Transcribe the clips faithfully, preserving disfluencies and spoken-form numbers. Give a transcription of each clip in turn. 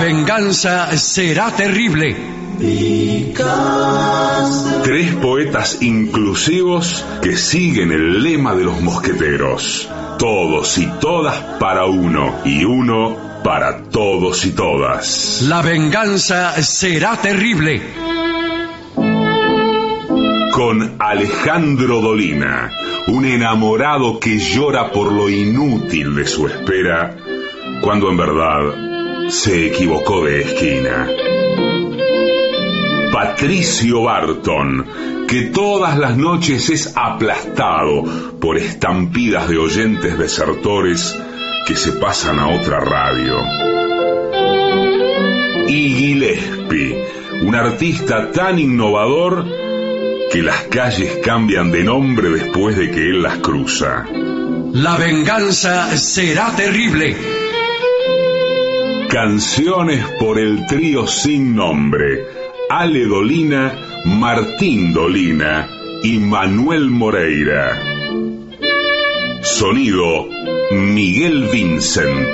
venganza será terrible. Tres poetas inclusivos que siguen el lema de los mosqueteros. Todos y todas para uno, y uno para todos y todas. La venganza será terrible. Con Alejandro Dolina, un enamorado que llora por lo inútil de su espera, cuando en verdad se equivocó de esquina. Patricio Barton, que todas las noches es aplastado por estampidas de oyentes desertores que se pasan a otra radio. Y Gillespie, un artista tan innovador que las calles cambian de nombre después de que él las cruza. La venganza será terrible. Canciones por el trío sin nombre. Ale Dolina, Martín Dolina y Manuel Moreira. Sonido Miguel Vincent.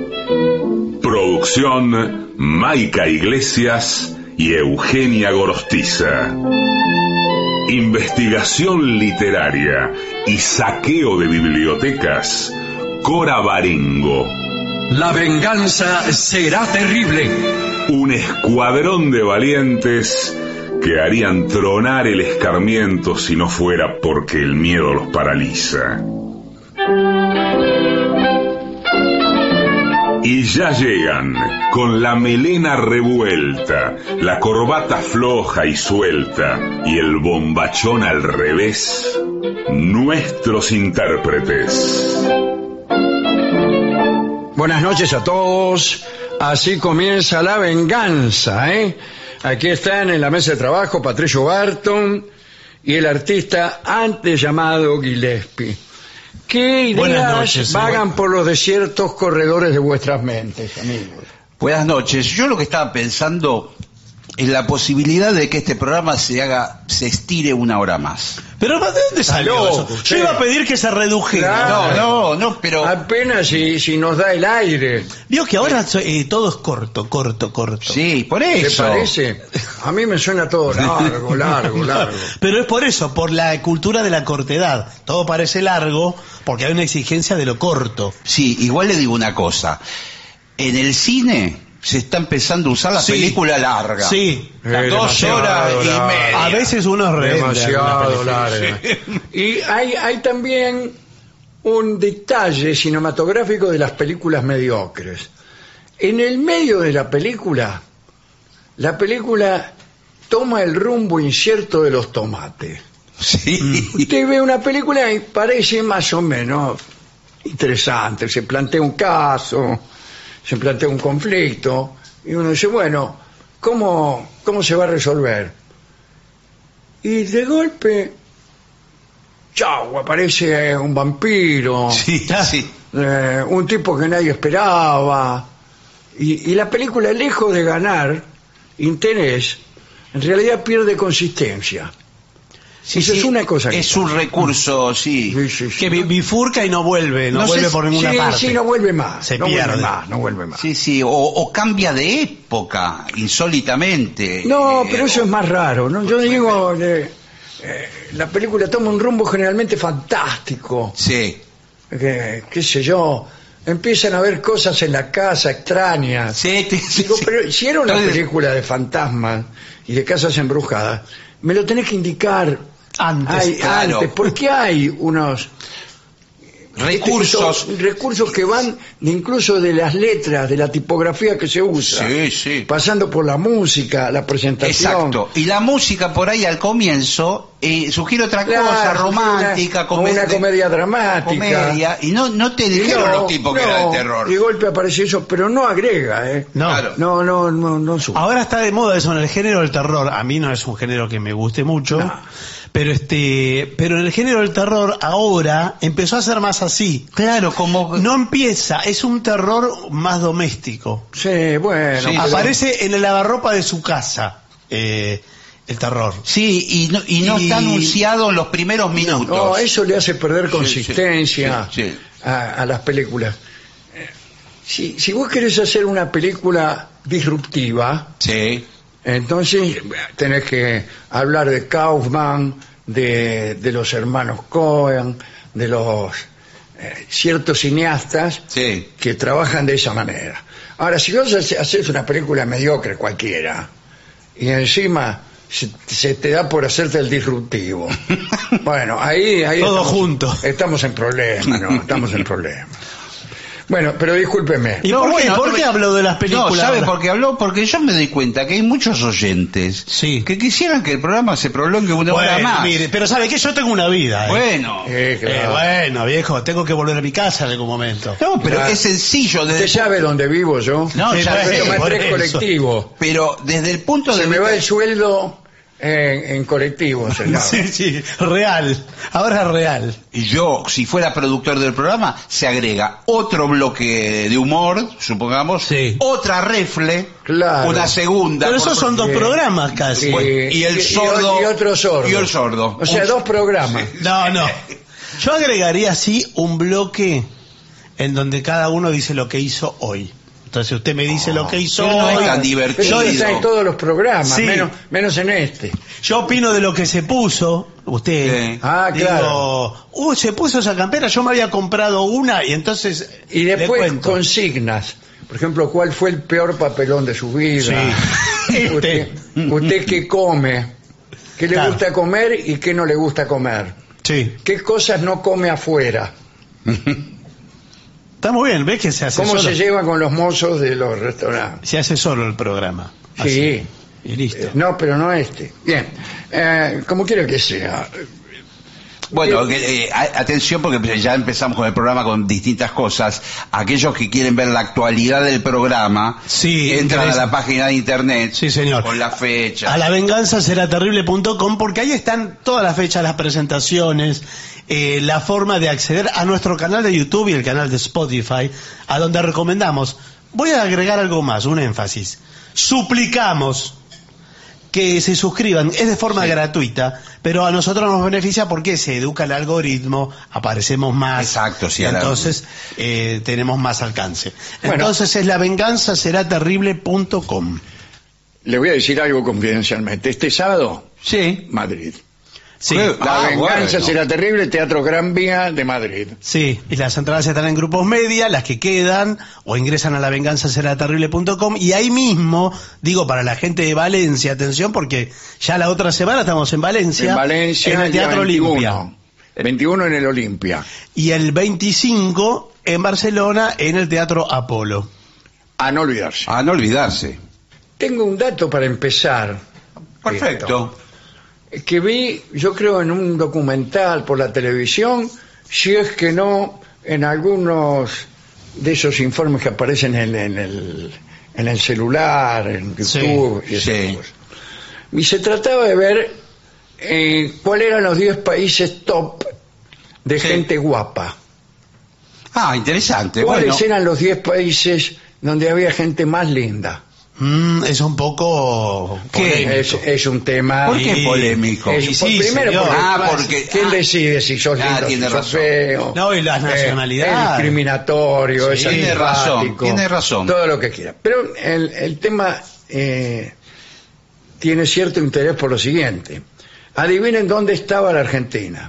Producción Maica Iglesias y Eugenia Gorostiza. Investigación literaria y saqueo de bibliotecas, Cora Barengo. La venganza será terrible. Un escuadrón de valientes que harían tronar el escarmiento si no fuera porque el miedo los paraliza. Y ya llegan, con la melena revuelta, la corbata floja y suelta y el bombachón al revés, nuestros intérpretes. Buenas noches a todos. Así comienza La Venganza, ¿eh? Aquí están en la mesa de trabajo Patricio Barton y el artista antes llamado Gillespie. ¿Qué ideas noches, vagan por los desiertos corredores de vuestras mentes, amigos? Buenas noches. Yo lo que estaba pensando es la posibilidad de que este programa se haga, se estire una hora más. Pero ¿de dónde salió eso? Yo sí. iba a pedir que se redujera. Claro. No, no, no, pero... Apenas si, si nos da el aire. Vio que ahora eh, todo es corto, corto, corto. Sí, por eso. ¿Te parece? A mí me suena todo largo, largo, largo. Pero es por eso, por la cultura de la cortedad. Todo parece largo porque hay una exigencia de lo corto. Sí, igual le digo una cosa. En el cine se está empezando a usar la sí. película larga. Sí. Las dos horas y media. A veces uno revende. Demasiado larga. Sí. Y hay, hay también un detalle cinematográfico de las películas mediocres. En el medio de la película, la película toma el rumbo incierto de los tomates. Sí. Usted ve una película y parece más o menos interesante. Se plantea un caso, se plantea un conflicto y uno dice, bueno, ¿cómo, cómo se va a resolver? Y de golpe, chau, aparece un vampiro, sí, sí. Eh, un tipo que nadie esperaba, y, y la película, lejos de ganar interés, en realidad pierde consistencia. Sí, Eso sí, es una cosa que es un recurso, sí, sí, sí, sí. que bifurca y no vuelve, no, no vuelve sé, por ninguna sí, parte. Sí, no vuelve más. Se no pierde. Vuelve más, no vuelve más. Sí, sí, o, o cambia de época, insólitamente. No, eh, pero eso o... es más raro, ¿no? Yo digo, eh, eh, la película toma un rumbo generalmente fantástico. Sí. Que, qué sé yo, empiezan a ver cosas en la casa extrañas. Sí, sí, sí, digo, sí. pero si era una Entonces... película de fantasmas y de casas embrujadas, me lo tenés que indicar antes, hay, claro. antes, porque hay unos recursos estos, recursos que van de incluso de las letras, de la tipografía que se usa, sí, sí. pasando por la música, la presentación. Exacto, y la música por ahí al comienzo eh, sugiere otra claro, cosa romántica, una, com una comedia dramática, comedia, y no, no te dijeron no, los tipos no, que era de terror. Y de golpe aparece eso, pero no agrega, ¿eh? No, claro. no, no, no, no sube. Ahora está de moda eso en el género del terror. A mí no es un género que me guste mucho. No. Pero este, pero en el género del terror ahora empezó a ser más así. Claro, como no empieza, es un terror más doméstico. Sí, bueno. Sí, pero... aparece en el lavarropa de su casa eh, el terror. Sí, y no, y no y... está anunciado en los primeros minutos. No, eso le hace perder consistencia sí, sí, sí. A, a las películas. si, si vos querés hacer una película disruptiva, Sí. entonces tenés que hablar de Kaufman, de, de los hermanos Coen, de los eh, ciertos cineastas Sí. que trabajan de esa manera. Ahora, si vos hace- haces una película mediocre cualquiera y encima se, se te da por hacerte el disruptivo, bueno, ahí, ahí Todo estamos, junto. estamos en problemas, ¿no? Estamos en problemas. Bueno, pero discúlpeme. ¿Y No, por, qué, bueno, por no qué me- habló de las películas? No, ¿sabe ahora? por qué habló? Porque yo me doy cuenta que hay muchos oyentes Sí. que quisieran que el programa se prolongue una hora Bueno, más. mire, pero ¿sabe qué? Yo tengo una vida. ¿eh? Bueno. Eh, Eh, claro. bueno, viejo, tengo que volver a mi casa en algún momento. No, pero Claro. es sencillo. Desde ¿Usted sabe dónde vivo yo? No, Sí, ya bueno, sé, Tomé por tres eso. colectivos. Pero desde el punto de Se me vista- va el sueldo en, en colectivos, señor. Sí, sí, real. Ahora es real. Y yo, si fuera productor del programa, se agrega otro bloque de humor, supongamos, Sí. otra refle, Claro. una segunda. Pero por- esos son dos porque- programas casi. Sí. Bueno, y el Y- y- sordo. y otro sordo. Y el sordo. O sea, Un- dos programas. No, no. Yo agregaría así un bloque en donde cada uno dice lo que hizo hoy. Entonces usted me dice lo que hizo pero no es hoy. tan Pero divertido. eso está en todos los programas, Sí. menos, menos en este. Yo opino de lo que se puso. Usted. Sí. Ah, Digo, claro. uh, se puso esa campera, yo me había comprado una y entonces. Y le después cuento. consignas. Por ejemplo, ¿cuál fue el peor papelón de su vida? Sí. Usted, usted qué come, qué le Claro. gusta comer y qué no le gusta comer. Sí. ¿Qué cosas no come afuera? Está muy bien, ¿ves que se hace ¿Cómo solo? se lleva con los mozos de los restaurantes? Se hace solo el programa. Así. Sí. Y listo. Eh, No, pero no este. Bien. Eh, como quiera que sea. Bueno, que, eh, a- atención porque ya empezamos con el programa con distintas cosas. Aquellos que quieren ver la actualidad del programa, Sí, entran a interesa. la página de internet Sí, señor. con la fecha. A la venganza será terrible punto com porque ahí están todas las fechas, las presentaciones, eh, la forma de acceder a nuestro canal de YouTube y el canal de Spotify, a donde recomendamos. Voy a agregar algo más, un énfasis. Suplicamos que se suscriban, es de forma Sí. gratuita, pero a nosotros nos beneficia porque se educa el algoritmo, aparecemos más, Exacto, sí, y a la- entonces eh, tenemos más alcance. Bueno. Entonces es la venganza será terrible punto com. Le voy a decir algo confidencialmente. Este sábado, Sí. Madrid. Sí. ¿Qué? La Ah, venganza bueno. será terrible, Teatro Gran Vía de Madrid. Sí, y las entradas están en grupos media, las que quedan, o ingresan a la venganza será terrible punto com, y ahí mismo, digo para la gente de Valencia, atención, porque ya la otra semana estamos en Valencia, En Valencia, en el el día Teatro Olimpia, veintiuno. veintiuno en el Olimpia. y el veinticinco en Barcelona, en el Teatro Apolo. A no olvidarse. A no olvidarse. Tengo un dato para empezar. Perfecto. Que vi, yo creo, en un documental por la televisión, si es que no, en algunos de esos informes que aparecen en, en el, en el celular, en YouTube y esas sí. cosas. Y se trataba de ver eh, cuáles eran los diez países top de Sí. gente guapa. Ah, interesante. ¿Cuáles Bueno, eran los diez países donde había gente más linda? Mm, es un poco... ¿Qué? polémico. Es, es un tema... ¿por qué Sí. polémico? Es- Y sí, primero señor. porque, Ah, porque- ¿quién ah. decide si sos Ah, lindo o si tiene sos razón. feo? No, y las Eh, nacionalidades. es discriminatorio, es Sí, tiene razón, antipático, tiene razón. todo lo que quiera. Pero el, el tema eh, tiene cierto interés por lo siguiente. Adivinen dónde estaba la Argentina.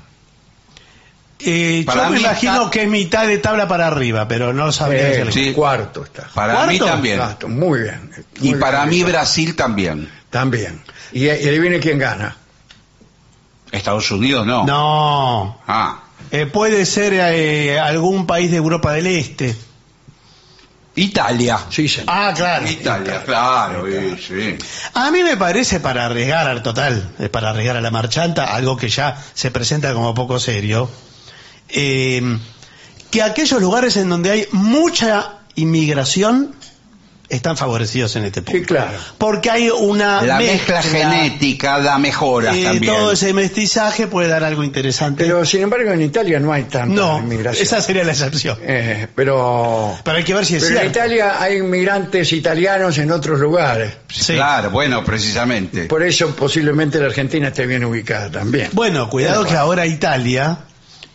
Eh, Para yo me mí imagino está- que es mitad de tabla para arriba, pero no sabría Eh, decirle. sí. Cuarto está. para ¿Cuarto? mí también. Cuarto, muy bien. Y Muy para bien. mí Brasil también. También. Y, y adivinen quién gana. Estados Unidos no. No. Ah. Eh, puede ser eh, algún país de Europa del Este. Italia. Sí, señor. Ah, claro. Italia, claro, sí, sí. A mí me parece para arriesgar al total, eh, para arriesgar a la marchanta, algo que ya se presenta como poco serio, eh, que aquellos lugares en donde hay mucha inmigración están favorecidos en este punto. Sí, claro. Porque hay una La mezcla mezcla, genética da mejoras eh, también. todo ese mestizaje puede dar algo interesante. Pero sin embargo en Italia no hay tanta no, inmigración. esa sería la excepción. Eh, pero Pero hay que ver si es pero en cierto. Italia hay inmigrantes italianos en otros lugares. Sí. Claro, bueno, precisamente. Por eso posiblemente la Argentina esté bien ubicada también. Bueno, cuidado Pero que ahora Italia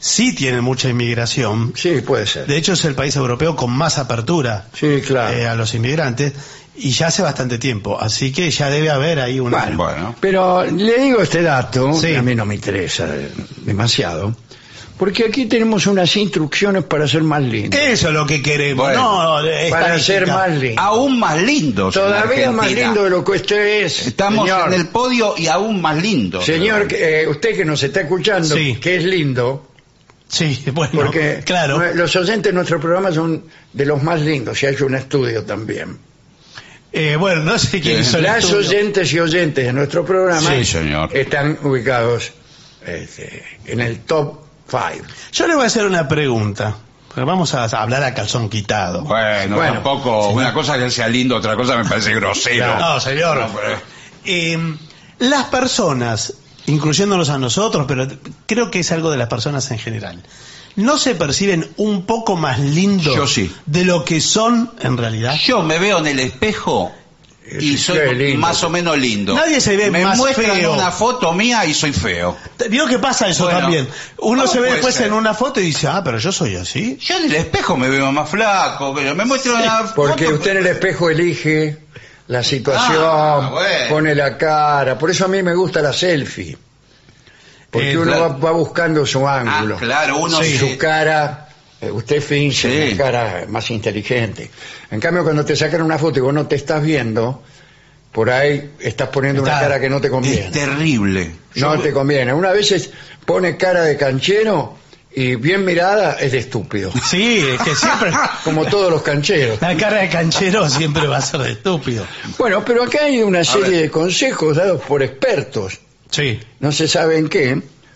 sí tiene mucha inmigración. Sí, puede ser. De hecho, es el país europeo con más apertura Sí, claro. eh, a los inmigrantes, y ya hace bastante tiempo, así que ya debe haber ahí una... Bueno, Bueno. pero le digo este dato, Sí. que a mí no me interesa demasiado, porque aquí tenemos unas instrucciones para ser más lindos. Eso es lo que queremos, Bueno, no para ser estadística. más lindos. Aún más lindos. en Todavía más Argentina. lindo de lo que usted es. Estamos señor. en el podio y aún más lindos. Señor, eh, usted que nos está escuchando, Sí. que es lindo, Sí, bueno, porque claro. nue- los oyentes de nuestro programa son de los más lindos, se ha hecho un estudio también. Eh, bueno, no sé quién Sí. hizo el Las estudio. oyentes y oyentes de nuestro programa Sí, señor. están ubicados este, en el top cinco. Yo le voy a hacer una pregunta, porque vamos a hablar a calzón quitado. Bueno, Bueno, tampoco. Una cosa que sea lindo, otra cosa me parece grosero. No, señor. No, pero- Eh, las personas, incluyéndonos a nosotros, pero creo que es algo de las personas en general, ¿no se perciben un poco más lindos Yo sí. de lo que son en realidad? Yo me veo en el espejo y Sí, soy qué lindo. más o menos lindo. Nadie se ve me más muestran feo. una foto mía y soy feo. Vio que pasa eso Bueno, también. Uno ¿cómo se ve puede después ser? en una foto y dice, ah, pero yo soy así. Yo en el espejo me veo más flaco, pero me muestran una Porque foto. usted en el espejo elige la situación, Ah, bueno. pone la cara. Por eso a mí me gusta la selfie. Porque Eh, uno claro. va, va buscando su Ah, ángulo. claro, uno Sí, sí. su cara, eh, usted finge Sí. una cara más inteligente. En cambio, cuando te sacan una foto y vos no te estás viendo, por ahí estás poniendo una Está- cara que no te conviene. Es terrible. No Yo- te conviene. Una vez es- pone cara de canchero y bien mirada es de estúpido. Sí, es que siempre Como todos los cancheros. la cara de canchero siempre va a ser de estúpido. Bueno, pero acá hay una serie ver. de consejos dados por expertos, Sí. no se sabe en qué,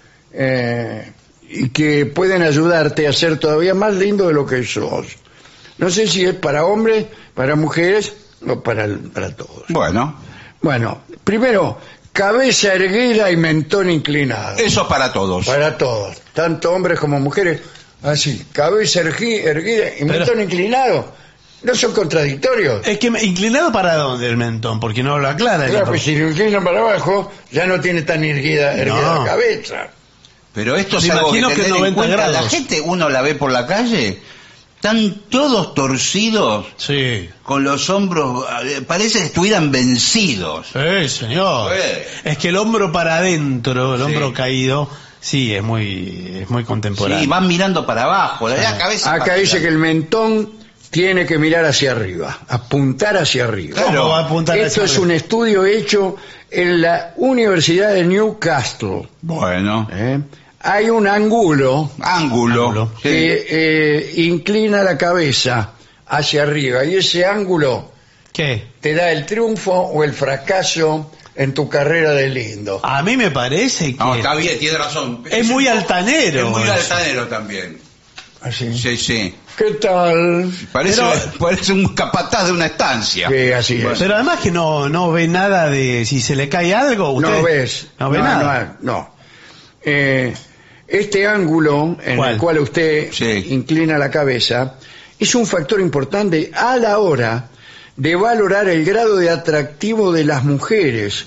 eh, y que pueden ayudarte a ser todavía más lindo de lo que sos. No sé si es para hombres, para mujeres o para, para todos. Bueno, Bueno, primero, cabeza erguida y mentón inclinado. eso es para todos. Para todos, tanto hombres como mujeres. Así, cabeza ergui- erguida y Pero- mentón inclinado. ¿No son contradictorios? Es que me- inclinado para dónde el mentón, porque no lo aclara. Claro, pues si lo inclinan para abajo, ya no tiene tan erguida, erguida No. la cabeza. Pero esto es Me algo que imagino que tener en noventa cuenta. La grados. gente, uno la ve por la calle, están todos torcidos, Sí. con los hombros, eh, parece que estuvieran vencidos. Sí, señor. Sí. Es que el hombro para adentro, el Sí. hombro caído, sí, es muy, es muy contemporáneo. Sí, van mirando para abajo, la, la cabeza. Acá para dice que el mentón tiene que mirar hacia arriba, apuntar hacia arriba. ¿Cómo Claro. va a apuntar Esto hacia es arriba? un estudio hecho en la Universidad de Newcastle. Bueno, ¿eh? Hay un ángulo ángulo. Ángulo. Sí. que eh, inclina la cabeza hacia arriba y ese ángulo ¿Qué? te da el triunfo o el fracaso en tu carrera de lindo. A mí me parece que... No, está bien, tiene razón. Es muy un poco- altanero Es muy eso. altanero también. Así. Sí, sí. ¿Qué tal? Parece, Pero- parece un capataz de una estancia. Sí, así es. Pero además que no, no ve nada de... Si se le cae algo, usted... No ves. No ve nada. No. no. Eh, este ángulo en ¿Cuál? el cual usted Sí. inclina la cabeza es un factor importante a la hora de valorar el grado de atractivo de las mujeres.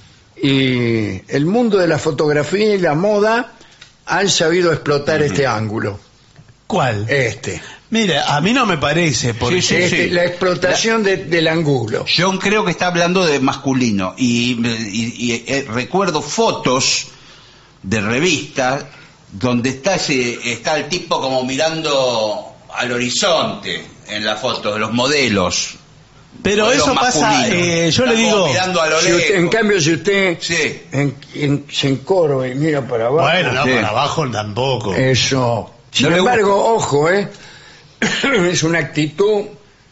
Y el mundo de la fotografía y la moda han sabido explotar este ángulo. ¿Cuál? Este. Mira, a mí no me parece, porque... Sí, Este, sí. La explotación de- del ángulo. Yo creo que está hablando de masculino y, y- y, eh, recuerdo fotos de revistas donde está ese, está el tipo como mirando al horizonte en la foto de los modelos. Pero Modelos eso pasa, masculinos. eh, yo le Está como digo... mirando a lo Si usted- en lejos. cambio, si usted Sí. en- en- se encorva y mira para abajo, Bueno, no, Sí. para abajo tampoco. eso. Sin No le embargo, ojo, ¿eh? es una actitud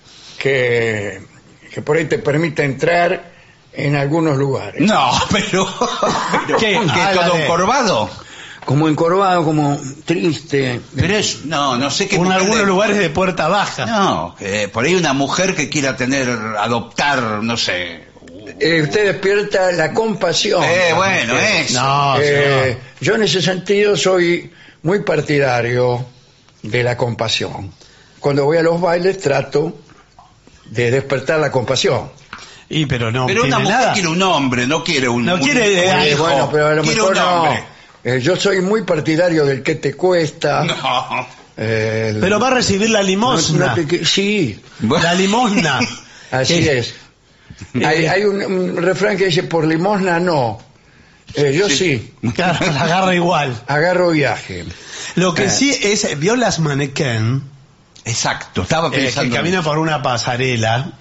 que, que por ahí te permite entrar en algunos lugares. No, pero... pero ¿Qué? ¿qué, Ah, la todo de- encorvado? Como encorvado, como triste. Pero es... No, no sé qué... En mujer algunos de- lugares de puerta baja. No, que por ahí una mujer que quiera tener, adoptar, no sé... Eh, usted despierta la compasión. Eh, bueno, Eh, eso. No, eh, señor. yo en ese sentido soy muy partidario de la compasión. Cuando voy a los bailes trato de despertar la compasión. Y pero no Pero tiene una mujer nada. quiere un hombre, no quiere un... No un- quiere, un eh, Eh, hijo. bueno, pero a lo Quiere mejor un no. hombre. Eh, yo soy muy partidario del que te cuesta. No. eh, el- Pero va a recibir la no- limosna. no te que- sí, La limosna. así Eh, es. Hay, hay un, un refrán que dice, por limosna no. Eh, yo sí. Claro, la agarra igual. agarro viaje. Lo que Eh. sí es, vio las mannequin Exacto, estaba eh, que pensando. caminan por una pasarela,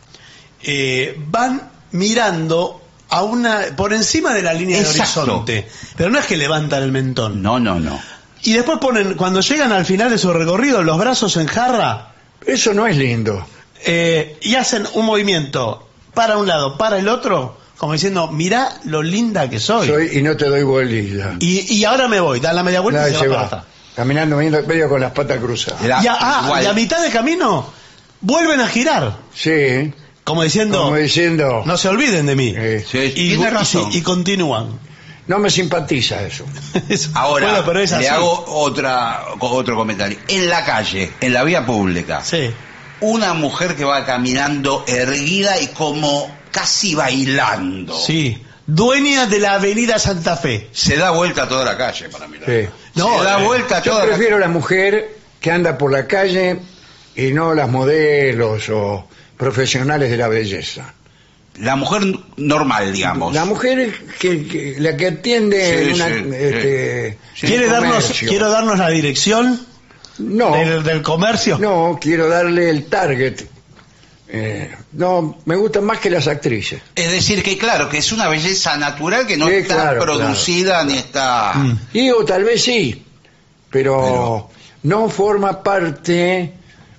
eh, van mirando a una por encima de la línea Exacto. de horizonte, pero no es que levantan el mentón. No, no, no. Y después ponen, cuando llegan al final de su recorrido, los brazos en jarra Eso no es lindo. eh, y hacen un movimiento para un lado, para el otro, como diciendo, mirá lo linda que soy. Soy y no te doy bolilla. Y, y ahora me voy, dan la media vuelta Nadie y se se va para va. atrás. Caminando medio, medio con las patas cruzadas. La- Y a, ah, igual. y a mitad de camino vuelven a girar, Sí, como diciendo, como diciendo, no se olviden de mí. eh, Sí, Y, tiene y- razón. y continúan. no me simpatiza eso. Es- Ahora, bueno, pero es le así. hago otra, otro comentario. En la calle, en la vía pública, Sí. una mujer que va caminando erguida y como casi bailando. Sí. Dueña de la avenida Santa Fe. Se da vuelta a toda la calle para mirar. Sí. No, Se da eh, vuelta a Yo toda la prefiero la mujer que anda por la calle y no las modelos o profesionales de la belleza. La mujer normal, digamos. La mujer que, que- la que atiende Sí, en una, sí, este, sí. ¿Quiere un darnos, comercio. quiero darnos la dirección no, del, del comercio? no, quiero darle el target. Eh, no, me gustan más que las actrices. Es decir, que claro, que es una belleza natural que no Sí, está claro, producida ni está... Mm. Y o tal vez sí, pero, Pero- no forma parte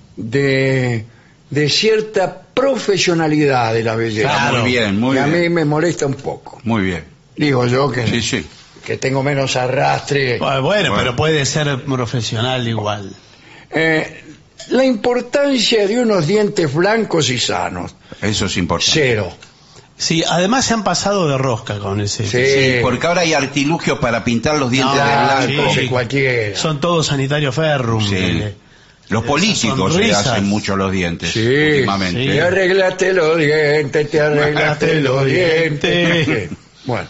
de, de cierta profesionalidad de la belleza. Claro. Muy bien, muy que a mí bien. me molesta un poco. Muy bien. Digo yo que, Sí, sí. que tengo menos arrastre. Bueno, Bueno. pero puede ser profesional igual. Eh, la importancia de unos dientes blancos y sanos, Eso es importante. cero. Sí, además se han pasado de rosca con ese. Sí. Sí, porque ahora hay artilugios para pintar los dientes No, de Ah, blanco. sí. de cualquiera. Son todos sanitario ferrum. Sí. eh, Los políticos se sonrisas. hacen mucho los dientes Sí, últimamente. te arreglaste los dientes, te arreglaste los dientes. Bueno,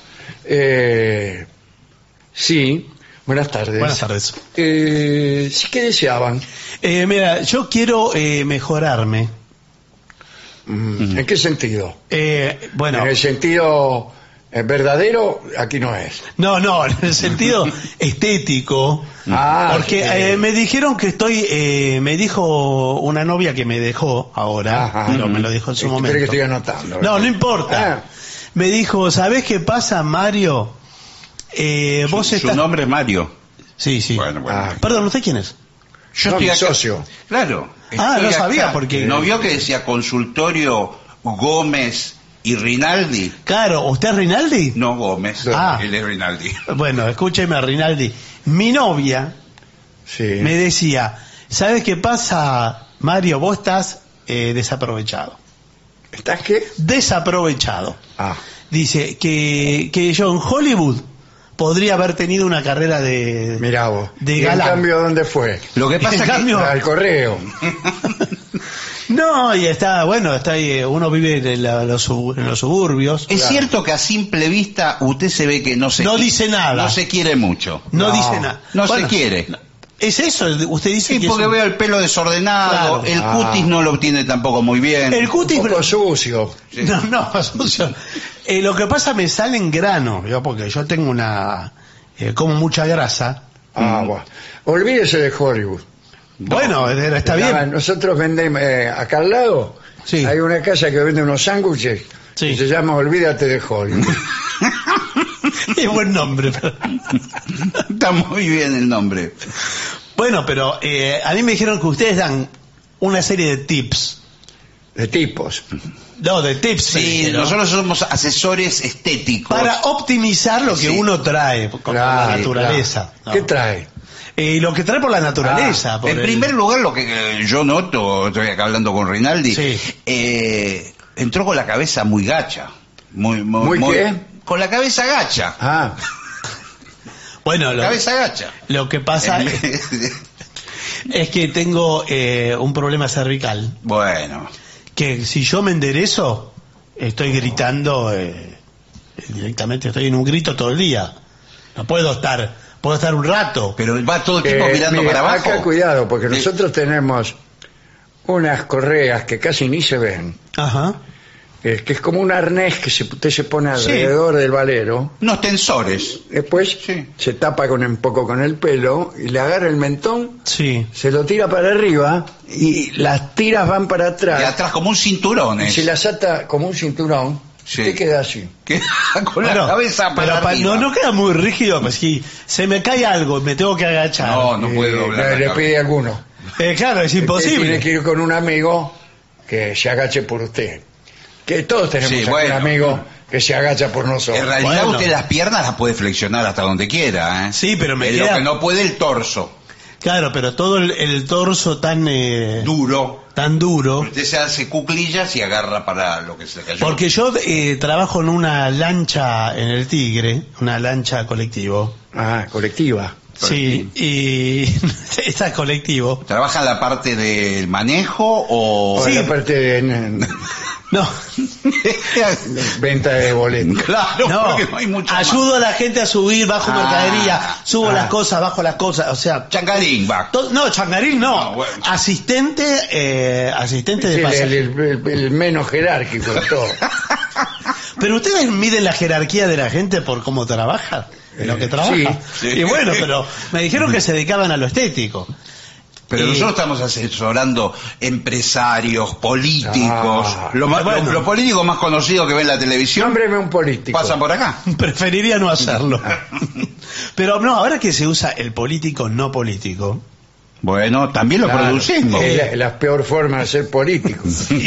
eh, sí, buenas tardes. Buenas tardes. Eh, sí, ¿qué deseaban? Eh, mira, yo quiero eh, mejorarme. Mm, ¿En qué sentido? Eh, bueno, En el sentido eh, verdadero, aquí no es. no, no, en el sentido estético. Ah, Porque sí. eh, me dijeron que estoy, eh, me dijo una novia que me dejó ahora, Ajá. pero me lo dijo en su Espera momento. que estoy anotando. No, no importa. Ah, Me dijo, ¿sabés qué pasa, Mario? Eh, vos Su, su estás... nombre es Mario. Sí, sí. Bueno, bueno. Ah. Perdón, ¿usted quién es? Yo no, estoy mi acá. socio. Claro. Ah, estoy no sabía, acá. porque- ¿No vio que decía consultorio Gómez y Rinaldi? Claro, ¿usted es Rinaldi? No Gómez, Ah. él es Rinaldi. Bueno, escúcheme, Rinaldi. Mi novia Sí. me decía, ¿sabes qué pasa, Mario? Vos estás eh, desaprovechado. ¿Estás qué? Desaprovechado. Ah, Dice que, que yo en Hollywood podría haber tenido una carrera de... mirá vos. De ¿Y en galán. cambio dónde fue? Lo que pasa En es que cambio- Al correo. No, y está, bueno, está ahí, eh, uno vive en, la- los, sub- en los suburbios. es cierto que a simple vista usted se ve que no se No dice nada. No se quiere mucho. No, No, dice nada. No Bueno, se quiere. ¿Es eso? Usted dice Sí, que porque es un- veo el pelo desordenado, Claro. el Ah. cutis no lo tiene tampoco muy bien. El cutis... Un poco sucio. No, no, socio. Eh, lo que pasa me sale en grano, yo, porque yo tengo una... eh, como mucha grasa. Ah, Mm. bueno. Olvídese de Hollywood. Bueno, eh, está Ah, bien. Nosotros vendemos, eh, acá al lado, Sí. hay una casa que vende unos sándwiches Sí. que se llama Olvídate de Hollywood. Es buen nombre. pero- Está muy bien el nombre. Bueno, pero eh, a mí me dijeron que ustedes dan una serie de tips. De tipos. No, de tips. me Sí, dijeron, nosotros somos asesores estéticos. para optimizar lo que Sí. uno trae con Claro, la naturaleza. claro. ¿Qué ¿no? trae? Eh, lo que trae por la naturaleza. Ah, por En el- primer lugar, lo que eh, yo noto, estoy acá hablando con Rinaldi, Sí. eh, entró con la cabeza muy gacha. Muy, muy, ¿Muy qué? Con la cabeza gacha. Ah, Bueno, lo, Cabeza gacha. lo que pasa es que tengo eh, un problema cervical. Bueno, Que si yo me enderezo, estoy gritando, eh, directamente estoy en un grito todo el día. No puedo estar, puedo estar un rato. Pero va todo el tiempo Eh, mirando mire, para abajo. acá cuidado, porque Sí. nosotros tenemos unas correas que casi ni se ven, Ajá. eh, que es como un arnés que se, usted se pone alrededor del valero, Unos tensores. después Sí. se tapa con un poco con el pelo y le agarra el mentón, Sí. se lo tira para arriba y las tiras van para Y atrás. atrás como un cinturón. Y es. se las ata como un cinturón, Sí. usted queda así. Que con Bueno, la cabeza para pero pa- arriba. no, no queda muy rígido, pues si se me cae algo y me tengo que agachar. No, no puede Eh, doblar le, la le cabeza. pide a alguno. Eh, claro, es Usted imposible. tiene que ir con un amigo que se agache por usted. Que todos tenemos Sí, algún bueno. amigo que se agacha por nosotros. En realidad Bueno. usted las piernas las puede flexionar hasta donde quiera, ¿eh? Sí, pero me Eh, queda- Lo que no puede el torso. Claro, pero todo el, el torso tan eh, Duro. tan duro. Usted se hace cuclillas y agarra para lo que se le cayó. Porque yo eh, trabajo en una lancha en el Tigre, una lancha colectivo. Ah, colectiva. Sí, y está colectivo. ¿Trabaja en la parte del manejo o...? O Sí. la parte de en- No, venta de boletos. Claro, no, porque no hay mucho más. ayudo a la gente a subir, bajo Ah, mercadería, subo ah. las cosas, bajo las cosas, o sea... Changarín, va. to- no, changarín no, No, bueno. asistente, eh, asistente de El, el- pasajeros. el- el menos jerárquico de todo. Pero ustedes miden la jerarquía de la gente por cómo trabaja, en lo que Eh, trabaja. sí, sí. Y bueno, pero me dijeron que se dedicaban a lo estético. Pero Y- nosotros estamos asesorando empresarios, políticos. Ah. lo más- Bueno. lo- los políticos más conocidos que ven la televisión Nómbreme un político. pasan por acá. Preferiría no hacerlo. Pero no, ahora que se usa el político no político. Bueno, también lo Claro, producimos. Es la, la peor forma de ser político.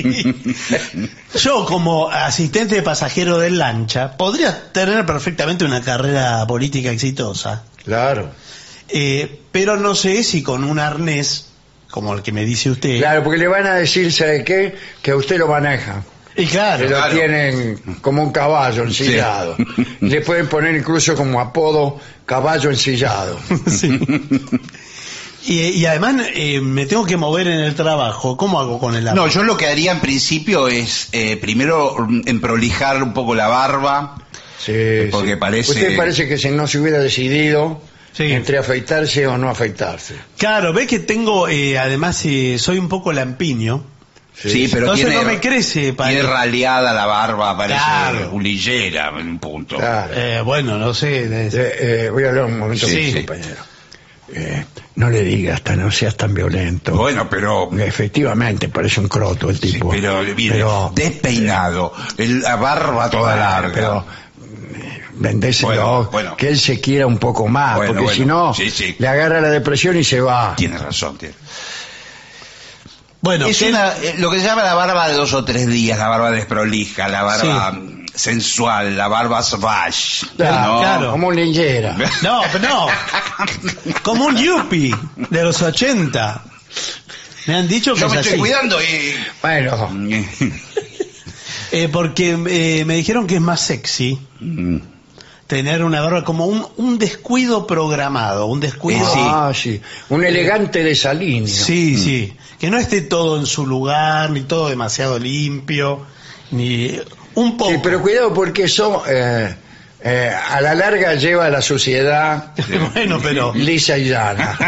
Yo como asistente de pasajero de lancha podría tener perfectamente una carrera política exitosa. Claro. Eh, pero no sé si con un arnés, como el que me dice usted. Claro, porque le van a decir, ¿sabe qué? Que a usted lo maneja. Y claro, Que lo claro. tienen como un caballo ensillado. Le pueden poner incluso como apodo caballo ensillado. sí. Y, y además eh, me tengo que mover en el trabajo. ¿Cómo hago con el arnés? No, yo lo que haría en principio es eh, primero mm, emprolijar un poco la barba. Sí, Porque sí. parece- Usted parece que si no se hubiera decidido Sí. entre afeitarse o no afeitarse. Claro, ve que tengo, eh, además eh, soy un poco lampiño. Sí, pero Entonces tiene, no me crece para... tiene raleada la barba, parece Claro. bulillera en un punto. Claro. Eh, bueno, no sé. de- Eh, eh, voy a hablar un momento Sí, con mi sí. compañero. Eh, no le digas, hasta no seas tan violento. Bueno, pero... Efectivamente, parece un croto el Sí, tipo. pero, mire, Pero- despeinado, el- la barba toda Ah, larga. Pero eh, vendéselo, Bueno, bueno. que él se quiera un poco más, Bueno, porque bueno. si no, Sí, sí. le agarra la depresión y se va. Tiene razón, tiene. Bueno, Es ¿qué- una, eh, lo que se llama la barba de dos o tres días, la barba desprolija, la barba mm, sensual, la barba savage. Claro, ¿no? claro. Como un linchera. No, pero no. Como un yuppie de los ochenta. Me han dicho que Yo es me estoy así. cuidando y... Bueno, Eh, porque eh, me dijeron que es más sexy Mm. tener una barba como un, un descuido programado, un descuido. ah, sí. Un elegante desalineo. Sí, sí. Que no esté todo en su lugar, ni todo demasiado limpio, ni un poco. Sí, pero cuidado porque eso eh, eh, a la larga lleva a la sociedad Bueno, pero, lisa y llana.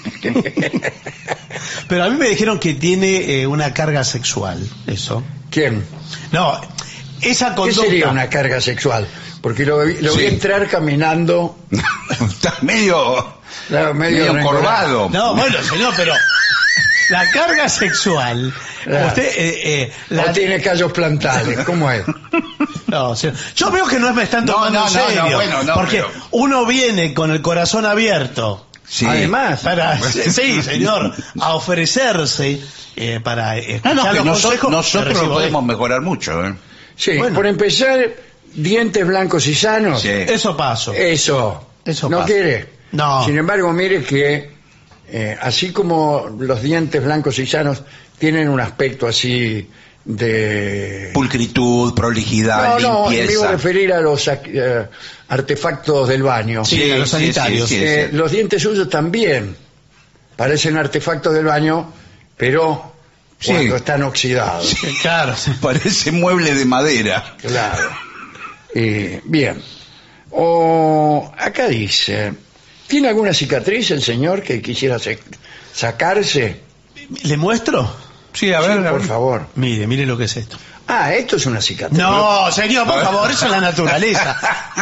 pero a mí me dijeron que tiene eh, una carga sexual, eso. ¿Quién? No, esa ¿Qué conducta. sería una carga sexual? Porque lo, vi- lo vi Sí. entrar caminando Está medio, claro, medio, medio rencorado. encorvado. No, bueno, señor, pero la carga sexual. Claro. Usted, eh, eh, la- O tiene callos plantales, ¿cómo es? No, señor. Yo veo que no me están No, tomando no, en no, no, serio. bueno, no, porque pero- uno viene con el corazón abierto. Sí. Además, Para, sí, señor, a ofrecerse eh, para escuchar No, no, que los nosotros, consejos que nosotros recibo de- podemos mejorar mucho. ¿eh? sí, bueno. por empezar, dientes blancos y sanos, Sí. Eso paso. eso, Eso no pasa. quiere. No. Sin embargo, mire que eh, así como los dientes blancos y sanos tienen un aspecto así de... Pulcritud, prolijidad, No, no, me iba a limpieza. referir a los eh, artefactos del baño. Sí, a los sanitarios. sí, sí, Eh, sí. Los dientes suyos también parecen artefactos del baño, pero Sí. cuando están oxidados. Sí, claro. sí. Parece mueble de madera. Claro. Eh, bien. O acá dice, ¿tiene alguna cicatriz el señor que quisiera se- sacarse? ¿Le muestro? Sí, a ver, Sí, a por ver. favor. Mire, mire lo que es esto. Ah, esto es una cicatriz. No, señor, por favor, eso es la naturaleza.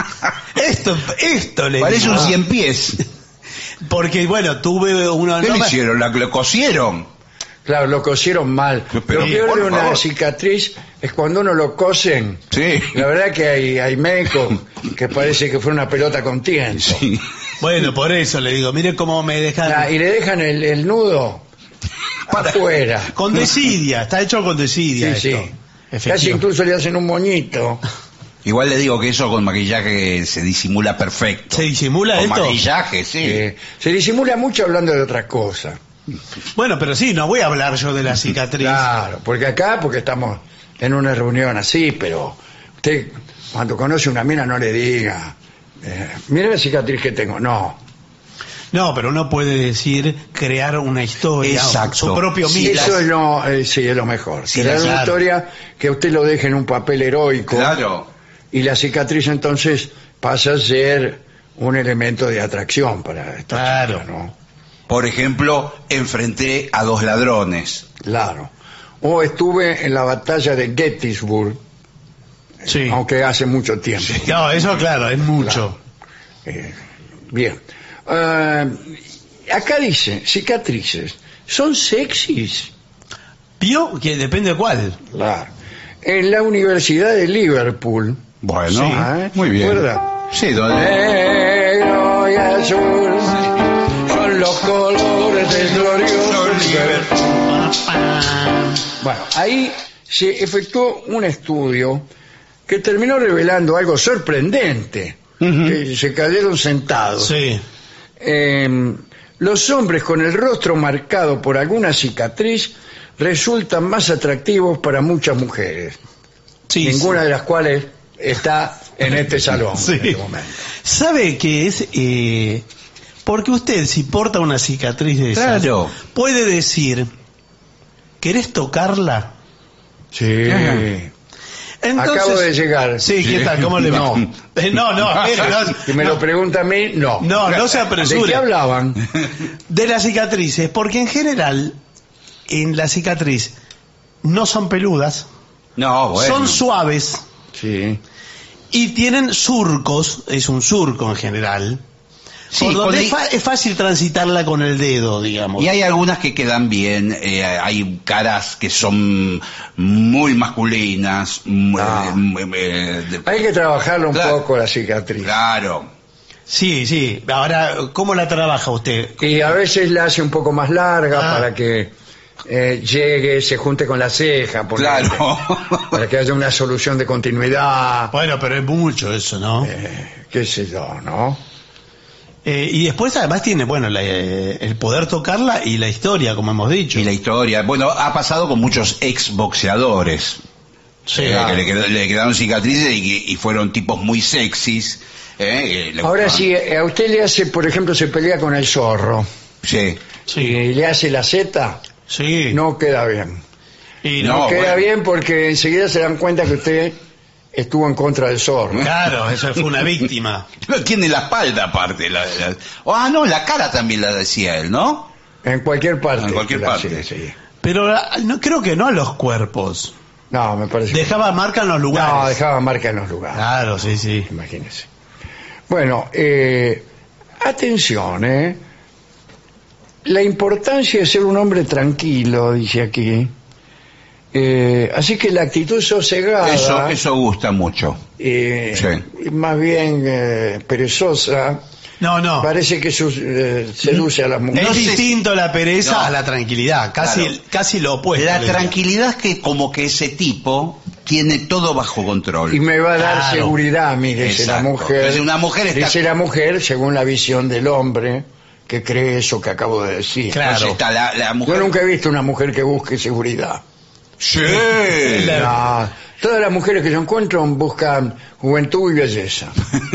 Esto, esto le Parece digo. un cien pies. Porque, bueno, tuve una... ¿Qué no le me- hicieron? ¿La, ¿Lo cosieron? Claro, lo cosieron mal. Pero, lo peor por de una favor. cicatriz es cuando uno lo cosen. Sí. La verdad que hay, hay médicos que parece que fue una pelota con tiento. Sí. Bueno, por eso le digo, mire cómo me dejan... Ah, y le dejan el, el nudo afuera. Con desidia, está hecho con desidia Sí, esto. sí. Casi Efectivo. incluso le hacen un moñito. Igual le digo que eso con maquillaje se disimula perfecto. ¿Se disimula Con esto? maquillaje, sí. Eh, se disimula mucho hablando de otra cosa. Bueno, pero sí, no voy a hablar yo de la cicatriz. Claro, porque acá, porque estamos en una reunión así, pero usted cuando conoce una mina no le diga, eh, mire la cicatriz que tengo. No, No, pero uno puede decir, crear una historia, Exacto. su propio Sí, mito. eso es lo, eh, sí, es lo mejor. Sí, Crear la- una claro. historia que usted lo deje en un papel heroico. Claro. Y la cicatriz entonces pasa a ser un elemento de atracción para esta Claro. chica, ¿no? Por ejemplo, enfrenté a dos ladrones. Claro. O estuve en la batalla de Gettysburg, Sí. aunque hace mucho tiempo. No, eso claro, es mucho. Eh, bien. Eh, acá dice, cicatrices. ¿Son sexys? ¿Vio? Que depende de cuál. Claro. En la Universidad de Liverpool. Bueno, Sí. ¿eh? muy bien. ¿Recuerda? Sí, donde... Negro y azul son los colores del glorioso Liverpool. Bueno, ahí se efectuó un estudio que terminó revelando algo sorprendente. Que se cayeron sentados. Sí. Eh, los hombres con el rostro marcado por alguna cicatriz resultan más atractivos para muchas mujeres, Sí, ninguna sí. de las cuales está en este salón Sí. en este momento. ¿Sabe qué es? Eh, porque usted, si porta una cicatriz de esas, Claro. puede decir, ¿querés tocarla? Sí. Entonces, Acabo de llegar. Sí, ¿qué tal? ¿Cómo le va? No. Eh, no, no, mire, no, Si me lo pregunta a mí, no. no, no se ¿De apresure. qué hablaban? De las cicatrices, porque en general, en la cicatriz, no son peludas, No, bueno. son suaves Sí. y tienen surcos, es un surco en general, Sí, por donde con es, li- fa- es fácil transitarla con el dedo, digamos. Y hay algunas que quedan bien, eh, hay caras que son muy masculinas, muy, Ah. eh, eh, de- Hay que trabajarlo un Claro. poco la cicatriz. claro. Sí, sí. Ahora, ¿cómo la trabaja usted? Y a veces la hace un poco más larga Ah. para que eh, llegue, se junte con la ceja, por Claro. ejemplo, para que haya una solución de continuidad, Bueno, pero es mucho eso, ¿no? eh, qué sé yo, ¿no? Eh, y después además tiene, bueno, la, eh, el poder tocarla y la historia, como hemos dicho. Y la historia, bueno, ha pasado con muchos ex boxeadores. Sí, eh, claro. que le, quedó- le quedaron cicatrices y, y fueron tipos muy sexys. eh, que le Ahora gustaban. si a usted le hace, por ejemplo, se pelea con el zorro Sí. Sí, y le hace la Z, sí. no queda bien. Y No, No, queda bueno. bien porque enseguida se dan cuenta que usted estuvo en contra del zorro. Claro, eso fue una víctima. Tiene la espalda aparte. La, la- ah, no, la cara también la decía él, ¿no? En cualquier parte. En cualquier la- parte. sí, sí. Pero ah, no, creo que no a los cuerpos. No, me parece. que- Dejaba marca en los lugares. No, dejaba marca en los lugares. Claro, sí, sí. Imagínese. Bueno, eh, atención, ¿eh? La importancia de ser un hombre tranquilo, dice aquí. Eh, así que la actitud sosegada, Eso, eso gusta mucho. eh, Sí. más bien eh, perezosa, No, no. parece que sus- eh, seduce a las Es mujeres. No sé- distinto la pereza No. a la tranquilidad. Casi, Claro. casi lo opuesto. La le diría. tranquilidad es que como que ese tipo tiene todo bajo control. Y me va a dar Claro. seguridad, mire, dice la Exacto. mujer. Dice, una mujer está- Dice la mujer, según la visión del hombre, que cree eso que acabo de decir. Claro. Entonces está la, la Yo mujer... nunca he visto una mujer que busque seguridad. Sí. No, todas las mujeres que yo encuentro buscan juventud y belleza.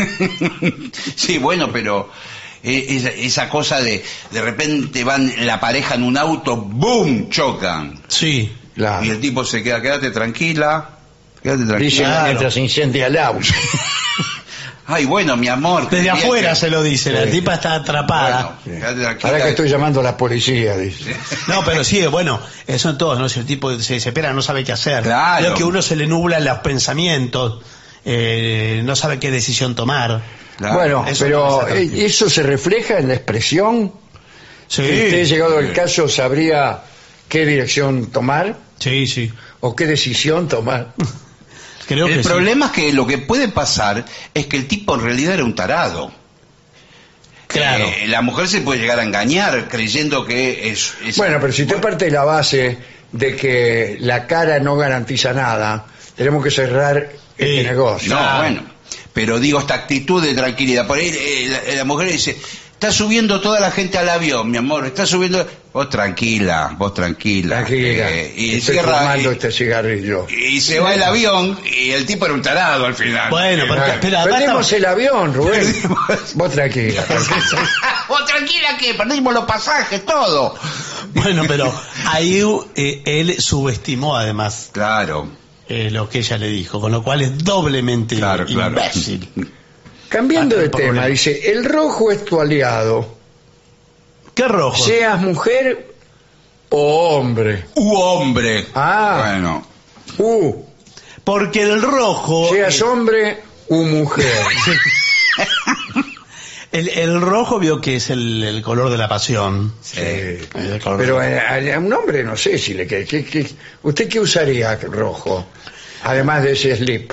Sí, bueno, pero eh, esa, esa cosa de de repente van la pareja en un auto, ¡boom! Chocan. Sí. Claro. Y el tipo se queda, quédate tranquila, quédate Dice tranquila. Claro. mientras se incendia el auto. Ay, bueno, mi amor. Desde quería afuera que- se lo dice, la Sí. tipa está atrapada. Bueno, quédate tranquila. Ahora que estoy llamando a la policía, dice. No, pero sí, bueno, eso son todos, ¿no? Si el tipo se desespera, no sabe qué hacer. Claro. Creo que uno se le nubla los pensamientos, eh, no sabe qué decisión tomar. Claro. Bueno, eso no pero pasa tanto. eh, ¿eso se refleja en la expresión? Sí, Si usted, llegado el caso, sabría qué dirección tomar sí, sí. o qué decisión tomar. Creo El que sí. problema es que lo que puede pasar es que el tipo en realidad era un tarado. Claro. Eh, la mujer se puede llegar a engañar creyendo que es... es- Bueno, pero si usted parte de la base de que la cara no garantiza nada, tenemos que cerrar este Sí. negocio. No, Claro. bueno. Pero digo, esta actitud de tranquilidad. Por ahí eh, la, la mujer dice, está subiendo toda la gente al avión, mi amor, está subiendo... Vos tranquila, vos tranquila. Tranquila, Eh, y estoy cierra... fumando Y, este cigarrillo. y se va el avión y el tipo era un tarado al final. Bueno, pero, Bueno, pero además perdimos estaba- el avión, Rubén. Perdimos. Vos tranquila. tranquila. Vos tranquila que perdimos los pasajes, todo. bueno, pero ahí eh, él subestimó además Claro, eh, lo que ella le dijo, con lo cual es doblemente claro, claro. imbécil. Cambiando Ah, de por tema, problema. dice, el rojo es tu aliado, ¿Qué rojo? seas mujer o hombre. U hombre. Ah. Bueno. Uh, Porque el rojo... seas eh, hombre u mujer. el, el rojo vio que es el, el color de la pasión. Eh, El color pero de- a, a un hombre no sé si le queda. ¿Qué- qué- ¿Usted qué usaría rojo? Además de ese slip.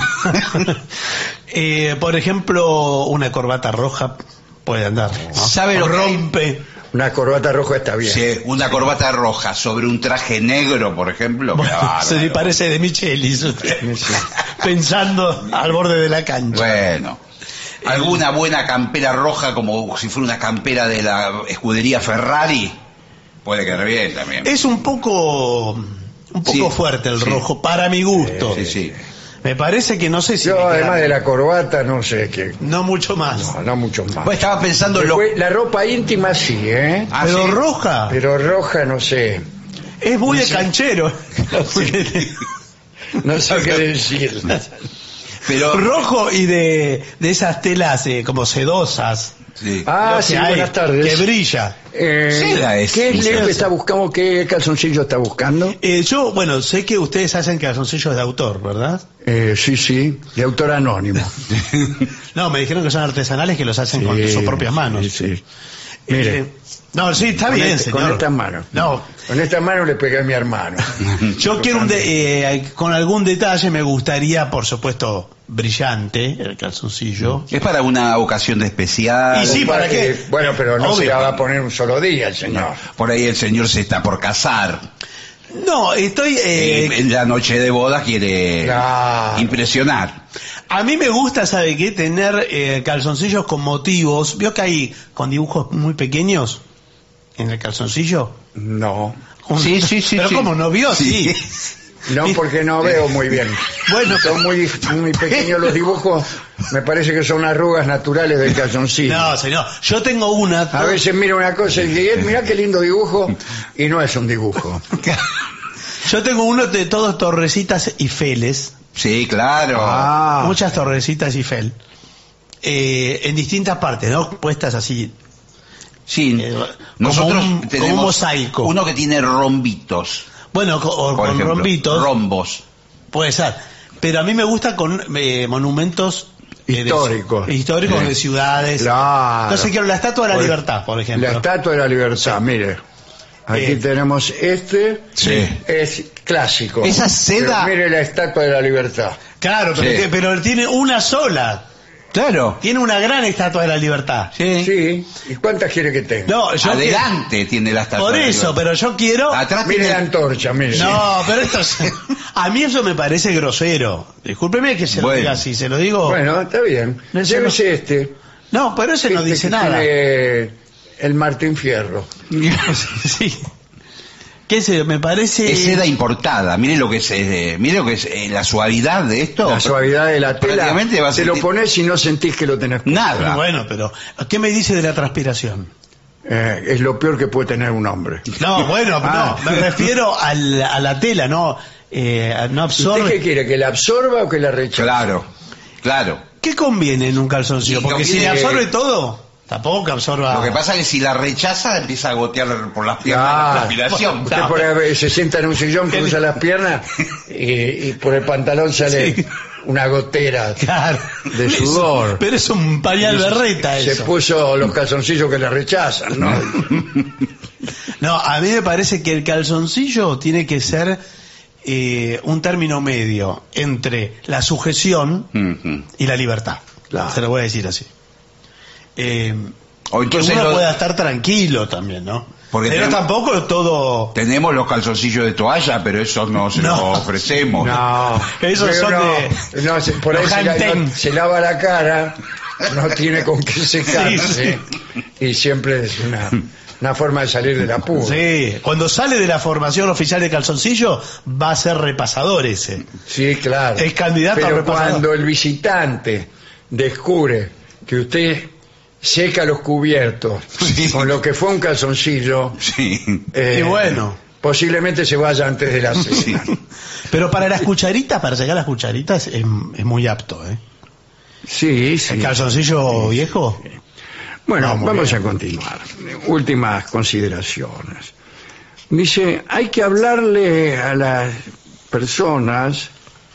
Eh, por ejemplo, una corbata roja puede andar, ¿no? ¿Sabe lo que hay? rompe? Una corbata roja está bien. Sí, una corbata roja sobre un traje negro, por ejemplo. Bueno, claro. se le parece de Michelis usted. Pensando al borde de la cancha. Bueno. Alguna buena campera roja, como si fuera una campera de la escudería Ferrari, puede quedar bien también. Es un poco un poco Sí, fuerte el sí. rojo para mi gusto. Sí, sí. Me parece que no sé si Yo, me queda- además de la corbata, no sé qué. no mucho más. No, no mucho más. Pues estaba pensando en lo... Después, la ropa íntima sí, ¿eh? Ah, Pero sí. roja Pero roja no sé. es muy de canchero. No sé qué decir. Pero... Rojo y de, de esas telas eh, como sedosas. Sí. Ah, Lo que sí, hay, buenas tardes. Que brilla. Eh, Seda es, ¿Qué sí, slip seda. está buscando? ¿Qué calzoncillo está buscando? Eh, yo, bueno, sé que ustedes hacen calzoncillos de autor, ¿verdad? Eh, sí, sí, de autor anónimo. No, me dijeron que son artesanales que los hacen con Sí, sus propias manos. Sí, sí. Mire, Eh, no, sí, está con, bien, este- señor. con estas manos. No, Con estas manos le pegué a mi hermano. yo quiero un de- eh, con algún detalle me gustaría, por supuesto, brillante el calzoncillo. Es para una ocasión de especial. Y sí, ¿para qué? Bueno, pero no se Obvio. la va a poner un solo día el señor. Por ahí el señor se está por casar. No, estoy... eh, Eh, en la noche de boda quiere Claro. impresionar. A mí me gusta, ¿sabe qué? Tener eh, calzoncillos con motivos. ¿Vio que hay con dibujos muy pequeños en el calzoncillo? No. Un- Sí, sí, sí, Pero sí. ¿cómo no vio? Sí. Sí. No, porque no veo muy bien. Bueno, Son muy, muy pequeños los dibujos. Me parece que son arrugas naturales del calzoncillo. no, señor. Yo tengo una... A veces miro una cosa y digo, mira qué lindo dibujo, y no es un dibujo. Yo tengo uno de todos torrecitas y feles. Sí, claro. Ah, Muchas torrecitas y fel. Eh, en distintas partes, ¿no? Puestas así. Sí. Eh, Nosotros como un- como tenemos un mosaico. uno que tiene rombitos. Bueno, co- o Por con ejemplo, rombitos. rombos. Puede ser. Pero a mí me gusta con eh, monumentos eh, de- Históricos. históricos Sí. de ciudades. claro. Entonces quiero la Estatua de la Por- Libertad, por ejemplo. La Estatua de la Libertad, mire. Aquí Eh. tenemos este, Sí. es clásico. Esa seda- Pero mire la Estatua de la Libertad. Claro, pero, Sí. que- pero tiene una sola. Claro. Tiene una gran Estatua de la Libertad. Sí. Sí, ¿y cuántas quiere que tenga? No, yo Adelante tiene la quiero- estatua. Por de eso, libertad. pero yo quiero. Atrás Mire la tiene... antorcha, mire. No, pero esto es- a mí eso me parece grosero. Discúlpeme que se lo Bueno. diga así, se lo digo. Bueno, está bien. No, ese Llévese este. No, pero ese no Este dice que nada. tiene el Martín Fierro. Sí. ¿Qué sé yo? Me parece. Es seda importada. Mire lo que es, eh, mire lo que es eh, la suavidad de esto. La suavidad de la tela. Prácticamente va a Te sentir- lo pones y no sentís que lo tenés puesto. Nada. Bueno, pero ¿qué me dice de la transpiración? Eh, es lo peor que puede tener un hombre. No, bueno, Ah. no, me refiero al- a la tela, no, eh, no ¿Usted qué absorbe. quiere? ¿Que la absorba o que la rechace? Claro, claro. ¿Qué conviene en un calzoncillo? Y Porque si le conviene- absorbe todo, tampoco que absorba. Lo que pasa es que si la rechaza empieza a gotear por las piernas Ah, la transpiración. Usted por ahí se sienta en un sillón, cruza las piernas y, y por el pantalón sale Sí. una gotera Claro. de sudor. Pero es un pañal berreta Se eso. puso los calzoncillos que le rechazan, ¿no? No, a mí me parece que el calzoncillo tiene que ser eh, un término medio entre la sujeción Ujú. y la libertad. Claro. Se lo voy a decir así. Eh, O entonces que uno lo- pueda estar tranquilo también, ¿no? Porque Pero tenemos- tampoco todo... Tenemos los calzoncillos de toalla, pero esos no se No. los ofrecemos. No, Esos pero son no, de- no, se- por ahí los se, la- Hanten. no- se lava la cara, no tiene con qué secarse Sí, y siempre es una, una forma de salir del apuro. Sí, cuando sale de la formación oficial de calzoncillo va a ser repasador ese. Sí, claro. Es candidato a Pero repasador. cuando el visitante descubre que usted seca los cubiertos Sí. con lo que fue un calzoncillo, Sí. eh, Y bueno. posiblemente se vaya antes de la cena. Sí. Pero para las cucharitas, para sacar las cucharitas es, es muy apto, ¿eh? Sí, sí. El calzoncillo viejo. Bueno, No, muy vamos bien. a continuar. Últimas consideraciones. Dice, hay que hablarle a las personas,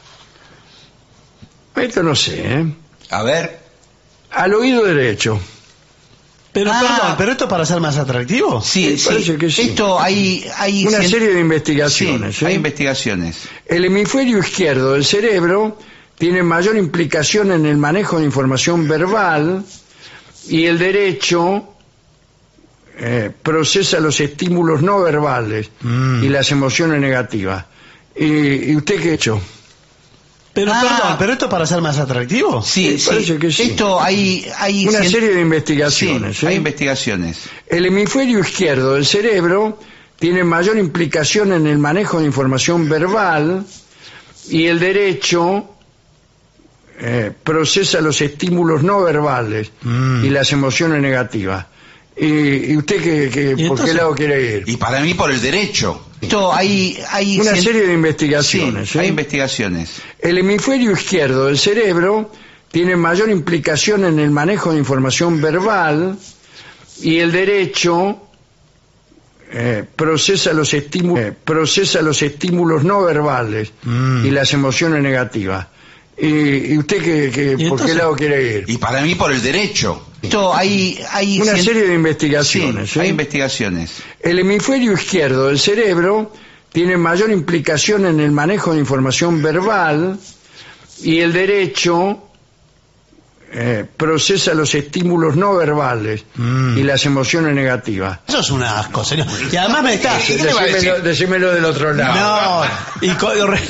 esto no sé, ¿eh? A ver. Al oído derecho. Pero Ah. perdón, ¿pero esto es para ser más atractivo? Sí, Me sí. parece que sí. Esto hay, hay Una cien- serie de Sí, investigaciones. ¿eh? hay investigaciones. El hemisferio izquierdo del cerebro tiene mayor implicación en el manejo de información verbal y el derecho eh, procesa los estímulos no verbales Mm. y las emociones negativas. ¿Y, y usted qué ha hecho? Pero Ah. perdón, ¿pero esto es para ser más atractivo? Sí, Me sí. parece que sí. Esto hay, hay Una cien- serie de Sí, investigaciones. ¿eh? hay investigaciones. El hemisferio izquierdo del cerebro tiene mayor implicación en el manejo de información verbal y el derecho eh, procesa los estímulos no verbales Mm. y las emociones negativas. ¿Y, y usted qué, qué- ¿Y por qué entonces? lado quiere ir? Y para mí por el derecho. Esto hay, hay Una cien- serie de Sí, investigaciones. ¿eh? hay investigaciones. El hemisferio izquierdo del cerebro tiene mayor implicación en el manejo de información verbal y el derecho eh, procesa los estímulos eh, procesa los estímulos no verbales Mm. y las emociones negativas. ¿Y, y usted qué, qué- ¿Y por qué entonces? lado quiere ir? Y para mí por el derecho. Esto hay, hay Una cien- serie de Sí, investigaciones. ¿eh? hay investigaciones. El hemisferio izquierdo del cerebro tiene mayor implicación en el manejo de información verbal y el derecho eh, procesa los estímulos no verbales Mm. y las emociones negativas. Eso es un asco, señor. Y además me está... ¿Qué le va a decir? Decímelo, decímelo del otro lado. No, y, co- re-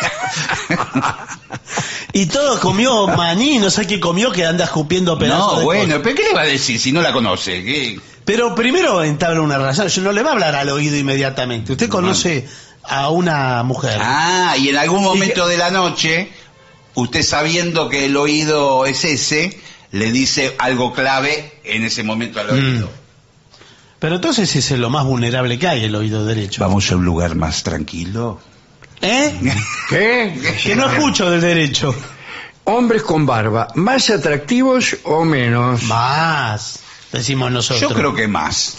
y todo comió maní, no sé qué comió que anda escupiendo pedazos No, de bueno, cosas. pero ¿qué le va a decir si no la conoce? ¿Qué? Pero primero entabla una relación, yo no le va a hablar al oído inmediatamente. Usted conoce a una mujer. Ah, y en algún momento de la noche, usted sabiendo que el oído es ese, le dice algo clave en ese momento al oído. Pero entonces ese es lo más vulnerable que hay, el oído derecho. Vamos a un lugar más tranquilo. ¿Eh? ¿Qué? Que no escucho del derecho. Hombres con barba, ¿más atractivos o menos? Más, decimos nosotros. Yo creo que más.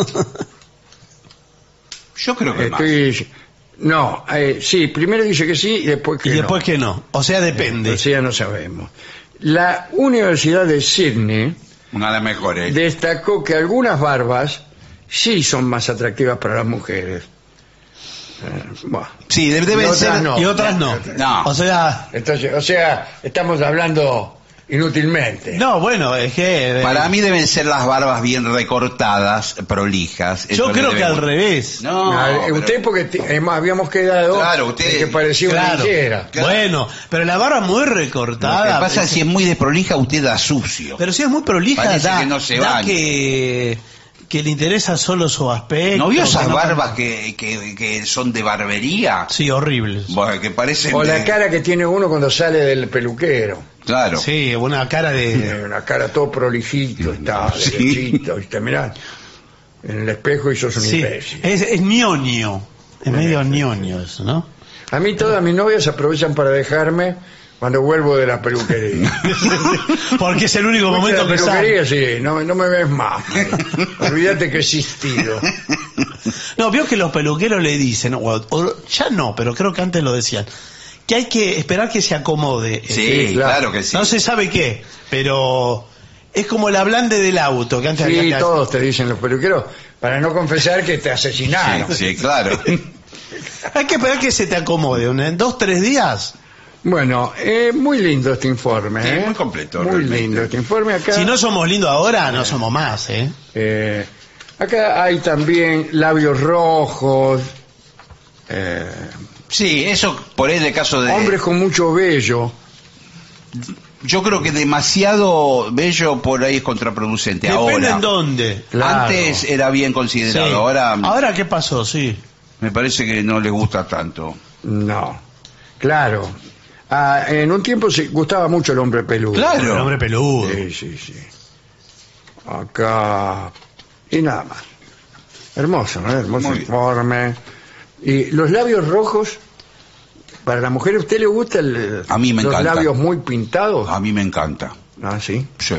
Yo creo que más. Estoy... No, eh, sí, primero dice que sí y después que Y después no. que no. O sea, depende. Entonces ya no sabemos. La Universidad de Sydney Una de las mejores. destacó que algunas barbas sí son más atractivas para las mujeres. Eh, bueno, Sí, de- Y deben otras ser. no. Y otras no. No. O sea, entonces, o sea, estamos hablando inútilmente. no, bueno, es que... eh, Para mí deben ser las barbas bien recortadas, prolijas. yo Eso creo le que al debemos- revés. No, Ah, pero- usted porque te- hemos- habíamos quedado Claro, usted- en que parecía una Claro. lillera. Claro. Bueno, pero la barba muy Lo recortada. que pasa es es- que si es muy desprolija, usted da sucio. Pero si es muy prolija, Parece da, que no se da baña. que, que le interesa solo su aspecto. ¿No vio que esas no- barbas que, que, que son de barbería? Sí, horribles. Bueno, que parecen O la de- cara que tiene uno cuando sale del peluquero. Claro. Sí, una cara de... Eh, Una cara todo prolijito, está Sí. derechito, y te mirás en el espejo y sos un Sí, imbécil. es, es ñoño. Es medio ñoño eso, ¿no? A mí todas mis novias aprovechan para dejarme cuando vuelvo de la peluquería. Porque es el único momento la que sale. peluquería, sí, no, no me ves más. Olvídate que he existido. No, veo que los peluqueros le dicen, o, o ya no, pero creo que antes lo decían, que hay que esperar que se acomode. Sí, Sí, claro. claro. que sí. No se sabe qué, pero es como el hablande del auto, que antes Sí, había que... todos te dicen los peluqueros, para no confesar que te asesinaron. Sí, sí, claro. Hay que esperar que se te acomode, ¿no? En dos, tres días. Bueno, eh, muy lindo este informe. Sí, ¿eh? muy completo, Muy realmente. lindo este informe. Acá, Si no somos lindos ahora, no somos más, ¿eh? eh, acá hay también labios rojos, eh, Sí, eso por ahí el caso de... hombres con mucho vello. Yo creo que demasiado bello por ahí es contraproducente. Depende Ahora, en dónde. Claro. antes era bien considerado, Sí. ahora Ahora, ¿qué pasó? Sí. me parece que no les gusta tanto. No, claro. Ah, en un tiempo se gustaba mucho el hombre peludo. Claro. El hombre peludo. Sí, sí, sí. Acá. Y nada más. Hermoso, ¿no? Hermoso Muy bien. informe. Y los labios rojos, para la mujer, ¿a usted le gusta el, A mí me los encanta. labios muy pintados? A mí me encanta. Ah, sí. Sí.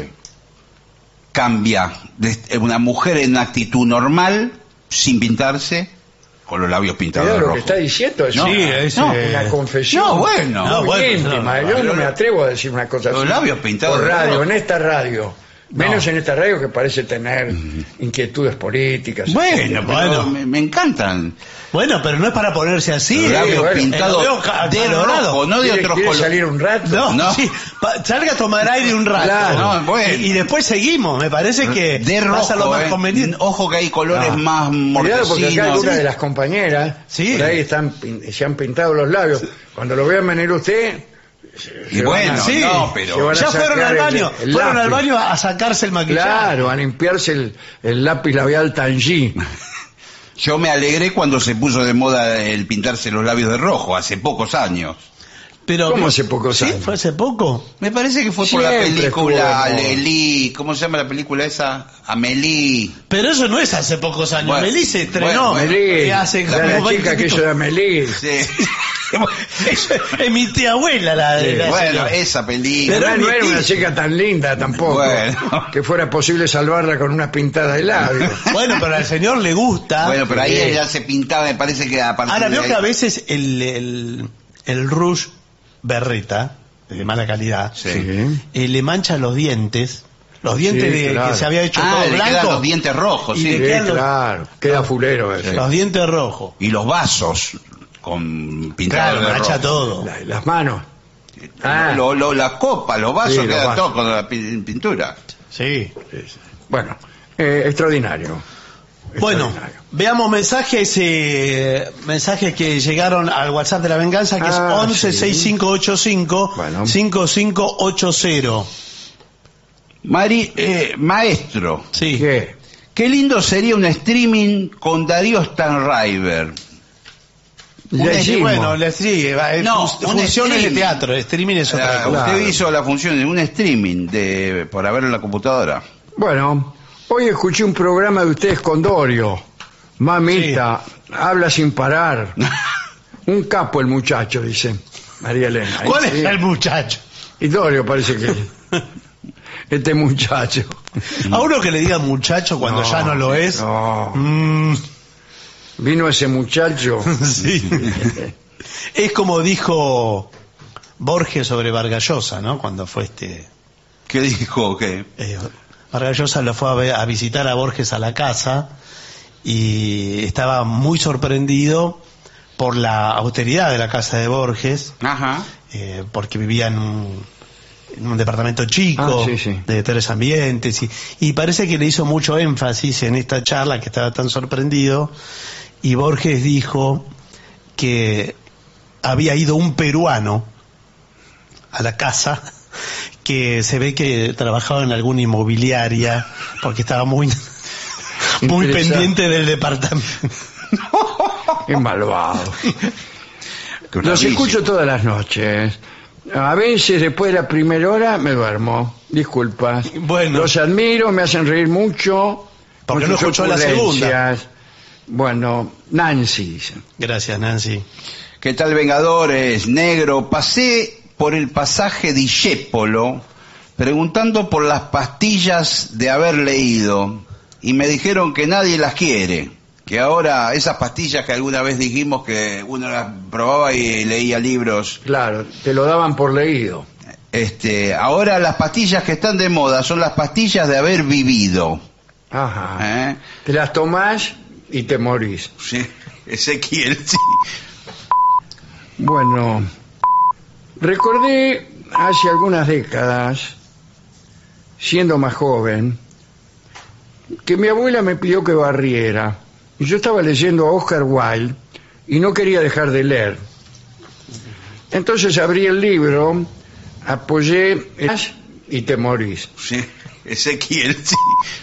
Cambia de una mujer en actitud normal, sin pintarse, con los labios pintados Mirá de lo rojo. que está diciendo. Es No, Sí, es, no, eh, una confesión. no, bueno. No, muy bueno, íntima. no, Yo no, no no. me atrevo a decir una cosa Los así. labios pintados Por de radio, rojo. en esta radio. Menos en esta radio que parece tener inquietudes políticas. Bueno, pero Bueno. Me, me encantan. Bueno, pero no es para ponerse así. Los ¿eh? labios bueno, pintados eh, lo veo ca- de colorado. rojo, no de ¿Quiere, otros quiere colores. salir un rato? No, No. sí, pa- salga a tomar aire un rato. Claro. No, bueno. y, y después seguimos. Me parece que De pasa lo rojo, más eh. conveniente. Ojo que hay colores No. más Cuidado porque acá mortecinos. algunas de las compañeras Sí. por ahí están, pin- se han pintado los labios. Cuando lo vean venir usted, se- Y se bueno, van a- sí. no, se pero... van a Ya fueron sacar al el- baño, el fueron al lápiz. baño a sacarse el maquillaje. Claro, a limpiarse el, el lápiz labial Tangy. Yo me alegré cuando se puso de moda el pintarse los labios de rojo, hace pocos años. Pero, ¿Cómo hace pocos ¿Sí? años? ¿Fue hace poco? Me parece que fue por la Siempre estuvo de película moda. Amélie, ¿cómo se llama la película esa? Amélie. Pero eso no es hace pocos años. Bueno, Melí se estrenó. bueno, bueno. Amélie, eh, hace la, como la veinte chica que pico. hizo de Amélie. Sí. Eso es mi tía abuela la de Sí. la Bueno, señora. esa película. Pero Pero no mi era tía- una chica tan linda tampoco. Bueno. Que fuera posible salvarla con una pintada de labios. Bueno, pero al señor le gusta. Bueno, pero ahí Sí. ella se pintaba, me parece que a partir Ahora de veo ahí- que a veces el, el, el rouge berreta, de mala calidad, Sí. Sí. eh, le mancha los dientes. Los dientes Sí, de, claro. que se había hecho Ah, todo le quedan blanco. los dientes rojos, y sí. le Sí, quedan los, claro. Queda fulero eso. los dientes rojos. Y los vasos con pintados Claro, de mancha rojo. todo. La- las manos. Ah. Lo- lo- la copa, los vasos Sí, los quedan vasos. todos con la pi- pintura. Sí. Sí, sí. Bueno, eh, extraordinario. Bueno, Extraordinario. veamos mensajes eh, mensajes que llegaron al WhatsApp de la venganza, que Ah, es once sí. sesenta y cinco ochenta y cinco Bueno. cincuenta y cinco ochenta. Mari, eh, maestro, Sí. ¿Qué? qué lindo sería un streaming con Darío Stanriver. Ya Sí, hicimos. bueno, le- sí, va, eh, No, fun- un funciones de streaming. teatro, streaming es otra Ah, cosa. Usted Claro. hizo la función de un streaming de para verlo en la computadora. Bueno, hoy escuché un programa de ustedes con Dorio. Mamita, habla sin parar. Un capo el muchacho, dice María Elena. Ahí ¿Cuál sí. es el muchacho? Y Dorio parece que... este muchacho. A uno que le diga muchacho cuando No, ya no lo es. No. Mm, Vino ese muchacho. sí. Es como dijo Borges sobre Vargas Llosa, ¿no? Cuando fue este... ¿Qué dijo? ¿Qué? Eh, Vargas Llosa lo fue a, ver- a visitar a Borges a la casa y estaba muy sorprendido por la austeridad de la casa de Borges, Ajá. eh, porque vivía en un, en un departamento chico, Ah, sí, sí. de tres ambientes, y, y parece que le hizo mucho énfasis en esta charla, que estaba tan sorprendido, y Borges dijo que había ido un peruano a la casa, que se ve que trabajaba en alguna inmobiliaria, porque estaba muy muy Interesante. pendiente del departamento. Qué malvado. Que una Los bici. escucho todas las noches. A veces después de la primera hora me duermo. Disculpas. Bueno. Los admiro, me hacen reír mucho. Porque con no sus escuchó la segunda. ocurrencias. Bueno, Nancy dice. Gracias, Nancy. ¿Qué tal, Vengadores? Negro, pasé por el pasaje Discépolo preguntando por las pastillas de haber leído y me dijeron que nadie las quiere, que ahora esas pastillas que alguna vez dijimos que uno las probaba y leía libros. Claro, te lo daban por leído. Este, ahora las pastillas que están de moda son las pastillas de haber vivido. Ajá. ¿Eh? Te las tomás y te morís. Sí, Ezequiel, sí. Bueno, recordé hace algunas décadas, siendo más joven, que mi abuela me pidió que barriera. Y yo estaba leyendo a Oscar Wilde y no quería dejar de leer. Entonces abrí el libro, apoyé y te morís. Sí, Ezequiel, sí.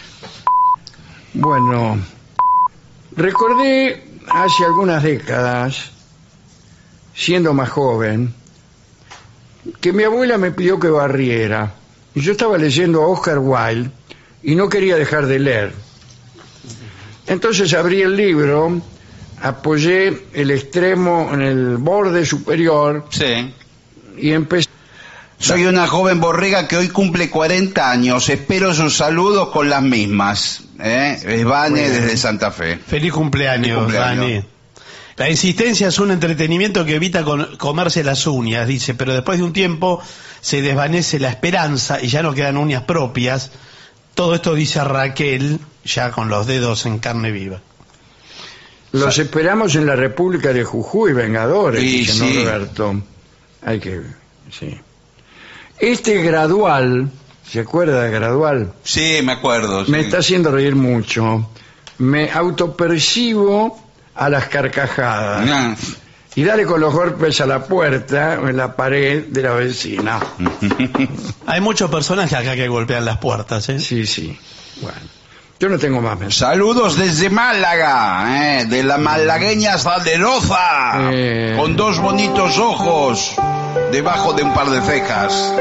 Bueno, recordé hace algunas décadas, siendo más joven, que mi abuela me pidió que barriera. Y yo estaba leyendo a Oscar Wilde y no quería dejar de leer. Entonces abrí el libro, apoyé el extremo en el borde superior, Sí. y empecé. Soy una joven borrega que hoy cumple cuarenta años. Espero sus saludos con las mismas. ¿Eh? Es Vane desde Santa Fe. Feliz cumpleaños, Feliz cumpleaños. Dani. La insistencia es un entretenimiento que evita con- comerse las uñas, dice, pero después de un tiempo se desvanece la esperanza y ya no quedan uñas propias. Todo esto dice Raquel, ya con los dedos en carne viva. Los esperamos en la República de Jujuy, Vengadores, Sí, dice, sí. ¿no, Roberto? Hay que... sí. Este Gradual, ¿se acuerda de Gradual? Sí, me acuerdo. Me sí. está haciendo reír mucho. Me autopercibo a las carcajadas. Ah, Y dale con los golpes a la puerta o en la pared de la vecina. Hay muchos personajes acá que golpean las puertas, ¿eh? Sí, sí. Bueno, yo no tengo más mensajes. Saludos desde Málaga, ¿eh? De la malagueña salerosa, Eh. con dos bonitos ojos debajo de un par de cejas.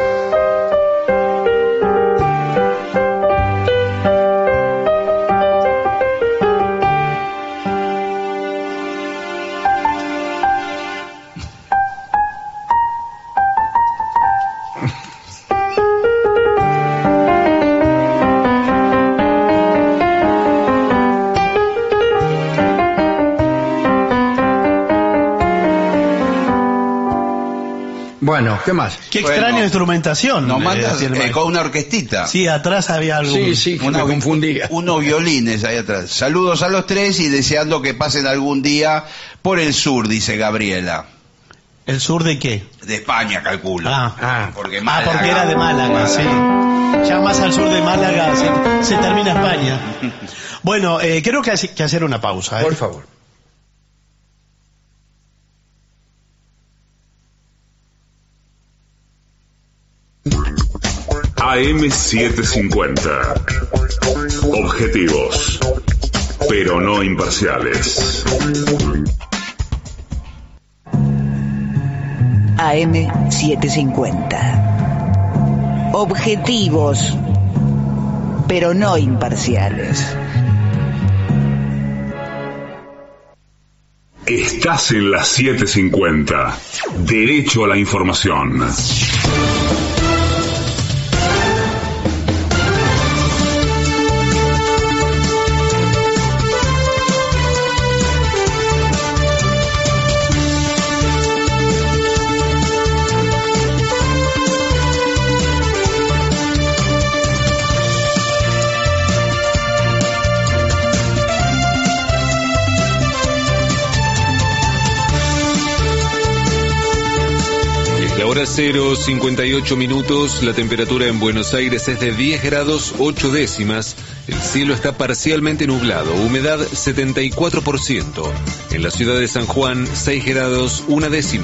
Bueno, ¿qué más? Qué Bueno, extraña instrumentación. Nos eh, mandas hacía el eh, maestro. con una orquestita. Sí, atrás había algo. Sí, sí, que Una- me confundía. Unos violines ahí atrás. Saludos a los tres y deseando que pasen algún día por el sur, dice Gabriela. ¿El sur de qué? De España, calculo. Ah. Ah, Porque Ah, Málaga. porque era de Málaga, sí. Ya más al sur de Málaga se, se termina España. Bueno, eh, creo que hay que hacer una pausa. ¿eh? por favor. A M setecientos cincuenta. Objetivos, pero no imparciales. A M setecientos cincuenta. Objetivos, pero no imparciales. Estás en la setecientos cincuenta. Derecho a la información. La hora cero, cincuenta y ocho minutos, la temperatura en Buenos Aires es de diez grados ocho décimas, el cielo está parcialmente nublado, humedad setenta y cuatro por ciento, en la ciudad de San Juan seis grados una décima.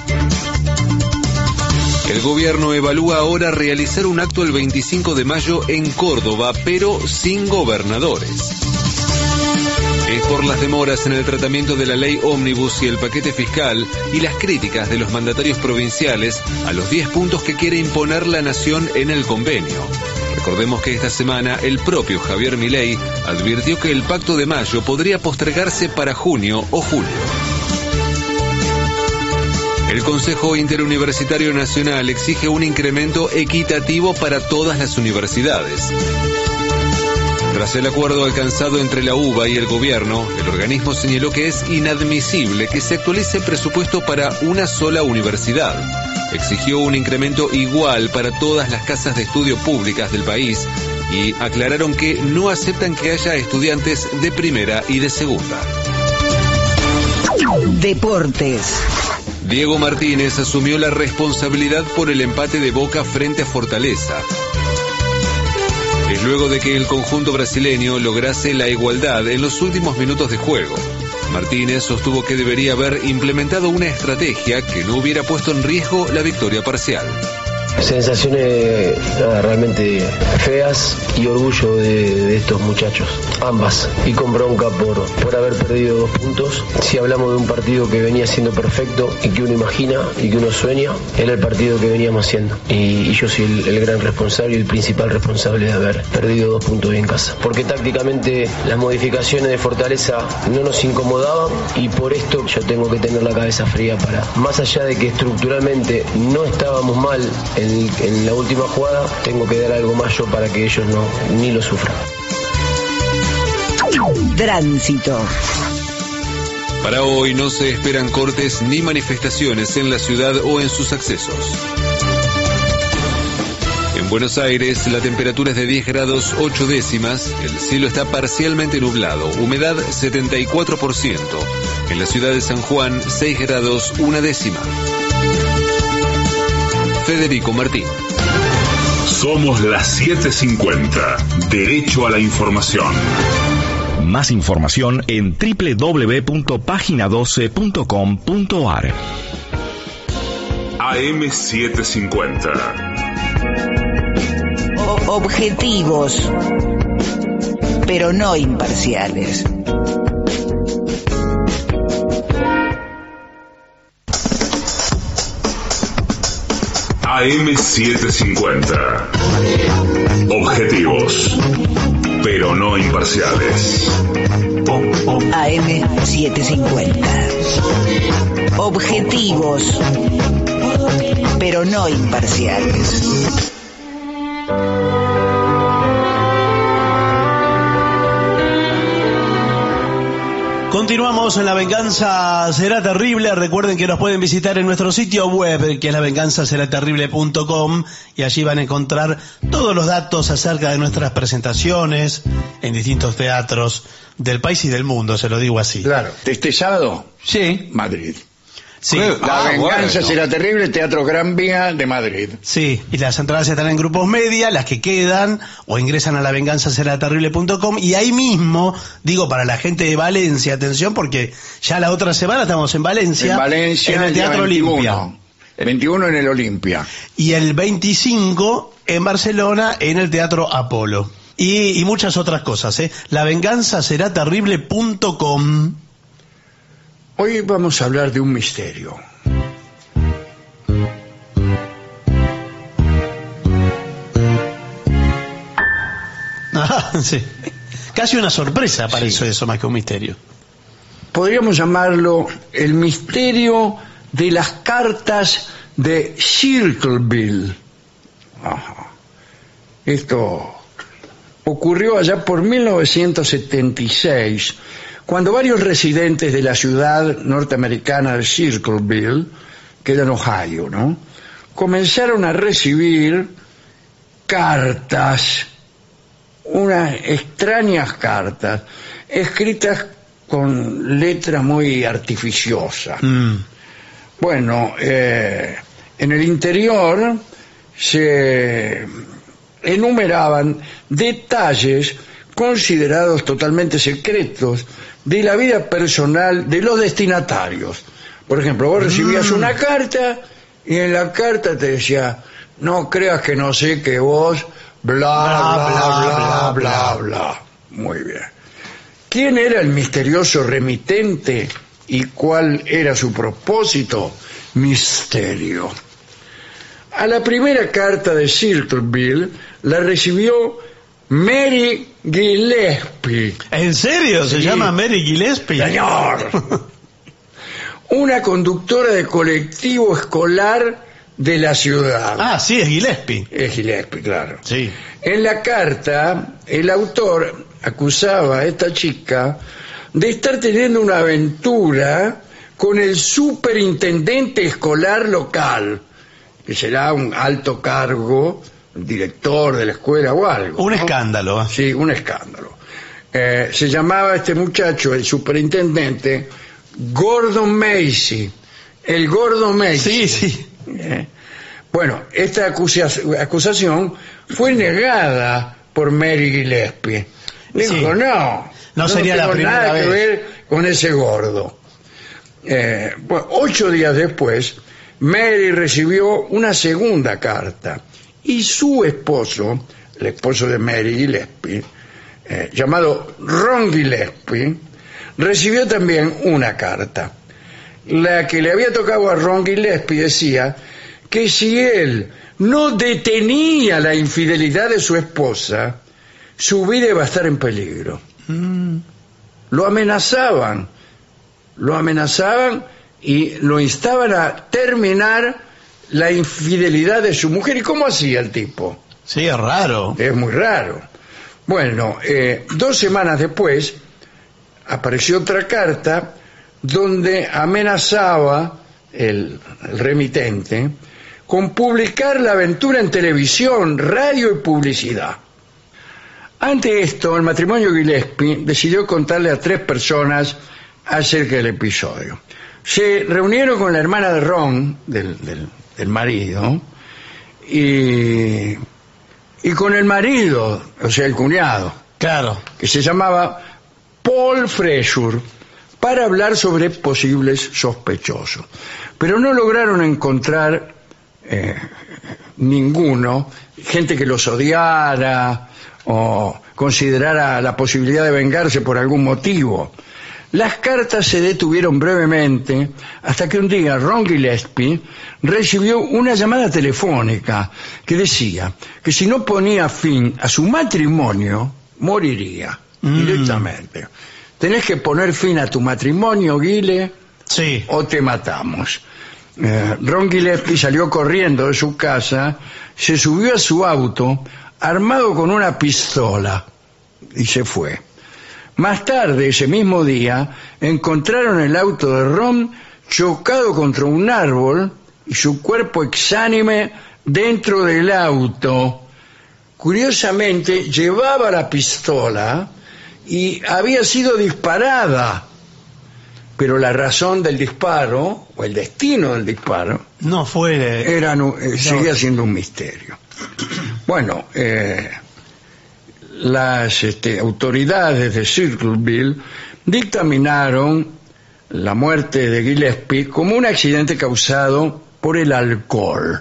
El gobierno evalúa ahora realizar un acto el veinticinco de mayo en Córdoba, pero sin gobernadores. Es por las demoras en el tratamiento de la ley ómnibus y el paquete fiscal y las críticas de los mandatarios provinciales a los diez puntos que quiere imponer la nación en el convenio. Recordemos que esta semana el propio Javier Milei advirtió que el pacto de mayo podría postergarse para junio o julio. El Consejo Interuniversitario Nacional exige un incremento equitativo para todas las universidades. Tras el acuerdo alcanzado entre la UBA y el gobierno, el organismo señaló que es inadmisible que se actualice el presupuesto para una sola universidad. Exigió un incremento igual para todas las casas de estudio públicas del país y aclararon que no aceptan que haya estudiantes de primera y de segunda. Deportes. Diego Martínez asumió la responsabilidad por el empate de Boca frente a Fortaleza. Es luego de que el conjunto brasileño lograse la igualdad en los últimos minutos de juego. Martínez sostuvo que debería haber implementado una estrategia que no hubiera puesto en riesgo la victoria parcial. Sensaciones nada, realmente feas y orgullo de, de estos muchachos, ambas, y con bronca por, por haber perdido dos puntos. Si hablamos de un partido que venía siendo perfecto y que uno imagina y que uno sueña, era el partido que veníamos haciendo, y, y yo soy el, el gran responsable y el principal responsable de haber perdido dos puntos en casa, porque tácticamente las modificaciones de Fortaleza no nos incomodaban, y por esto yo tengo que tener la cabeza fría para, más allá de que estructuralmente no estábamos mal en En, en la última jugada, tengo que dar algo más yo para que ellos no ni lo sufran. Tránsito. Para hoy no se esperan cortes ni manifestaciones en la ciudad o en sus accesos. En Buenos Aires la temperatura es de diez grados ocho décimas, el cielo está parcialmente nublado, humedad setenta y cuatro por ciento. En la ciudad de San Juan seis grados una décima. Federico Martín. Somos las siete cincuenta. Derecho a la información. Más información en doble u doble u doble u punto página doce punto com punto a r. A M setecientos cincuenta. O- objetivos, pero no imparciales. A M setecientos cincuenta. Objetivos, pero no imparciales. A M setecientos cincuenta. Objetivos, pero no imparciales. Continuamos en La Venganza Será Terrible. Recuerden que nos pueden visitar en nuestro sitio web, que es la venganza será terrible punto com, y allí van a encontrar todos los datos acerca de nuestras presentaciones en distintos teatros del país y del mundo, se lo digo así. Claro. Este sábado, Sí, Madrid. sí. La Ah, venganza bueno. será terrible, Teatro Gran Vía de Madrid. Sí, y las entradas están en Grupos Media, las que quedan, o ingresan a la venganza será terrible punto com, y ahí mismo, digo, para la gente de Valencia, atención, porque ya la otra semana estamos en Valencia, En Valencia, en el día Teatro Olimpia. veintiuno. El veintiuno en el Olimpia. Y el veinticinco en Barcelona, en el Teatro Apolo. Y, y muchas otras cosas, ¿eh? la venganza será terrible punto com. Hoy vamos a hablar de un misterio. Ah, sí. Casi una sorpresa para eso, eso más que un misterio. Podríamos llamarlo el misterio de las cartas de Circleville. Ajá. Esto ocurrió allá por mil novecientos setenta y seis, cuando varios residentes de la ciudad norteamericana de Circleville, que era en Ohio, ¿no?, comenzaron a recibir cartas, unas extrañas cartas, escritas con letra muy artificiosa. Mm. Bueno, eh, en el interior se enumeraban detalles considerados totalmente secretos de la vida personal de los destinatarios. Por ejemplo, vos recibías Mm. una carta y en la carta te decía: no creas que no sé que vos bla bla bla bla bla bla. Muy bien. ¿Quién era el misterioso remitente y cuál era su propósito? Misterio. A la primera carta de Circleville la recibió Mary Gillespie. ¿En serio? ¿Se Sí. llama Mary Gillespie? Señor. una conductora de colectivo escolar de la ciudad. Ah, sí, es Gillespie. Es Gillespie, claro. Sí. En la carta, el autor acusaba a esta chica de estar teniendo una aventura con el superintendente escolar local, que será un alto cargo, el director de la escuela o algo. Un ¿no? escándalo. ¿eh? Sí, un escándalo. Eh, se llamaba este muchacho, el superintendente, Gordon Macy. El Gordon Macy. Sí, sí. Eh, Bueno, esta acusa- acusación fue negada por Mary Gillespie. Dijo, Sí. no, No sería tengo la primera nada vez. que ver con ese gordo. Eh, bueno, ocho días después, Mary recibió una segunda carta y su esposo, el esposo de Mary Gillespie, eh, llamado Ron Gillespie, recibió también una carta. La que le había tocado a Ron Gillespie decía que si él no detenía la infidelidad de su esposa, su vida iba a estar en peligro. Mm. Lo amenazaban, lo amenazaban y lo instaban a terminar la infidelidad de su mujer. ¿Y cómo hacía el tipo? Sí, es raro. Es muy raro. Bueno, eh, dos semanas después apareció otra carta donde amenazaba el, el remitente con publicar la aventura en televisión, radio y publicidad. Ante esto, el matrimonio Gillespie decidió contarle a tres personas acerca del episodio. Se reunieron con la hermana de Ron, del, del, del marido, y, y con el marido, o sea, el cuñado, Claro. que se llamaba Paul Fraser, para hablar sobre posibles sospechosos. Pero no lograron encontrar eh, ninguno, gente que los odiara o considerara la posibilidad de vengarse por algún motivo. Las cartas se detuvieron brevemente hasta que un día Ron Gillespie recibió una llamada telefónica que decía que si no ponía fin a su matrimonio, moriría Mm. directamente. Tenés que poner fin a tu matrimonio, Guile, Sí. o te matamos. Eh, Ron Gillespie salió corriendo de su casa, se subió a su auto, armado con una pistola, y se fue. Más tarde, ese mismo día, encontraron el auto de Ron chocado contra un árbol y su cuerpo exánime dentro del auto. Curiosamente, llevaba la pistola y había sido disparada, pero la razón del disparo, o el destino del disparo, No fue. era, nu- eh, seguía siendo un misterio. Bueno, eh, las este, autoridades de Circleville dictaminaron la muerte de Gillespie como un accidente causado por el alcohol.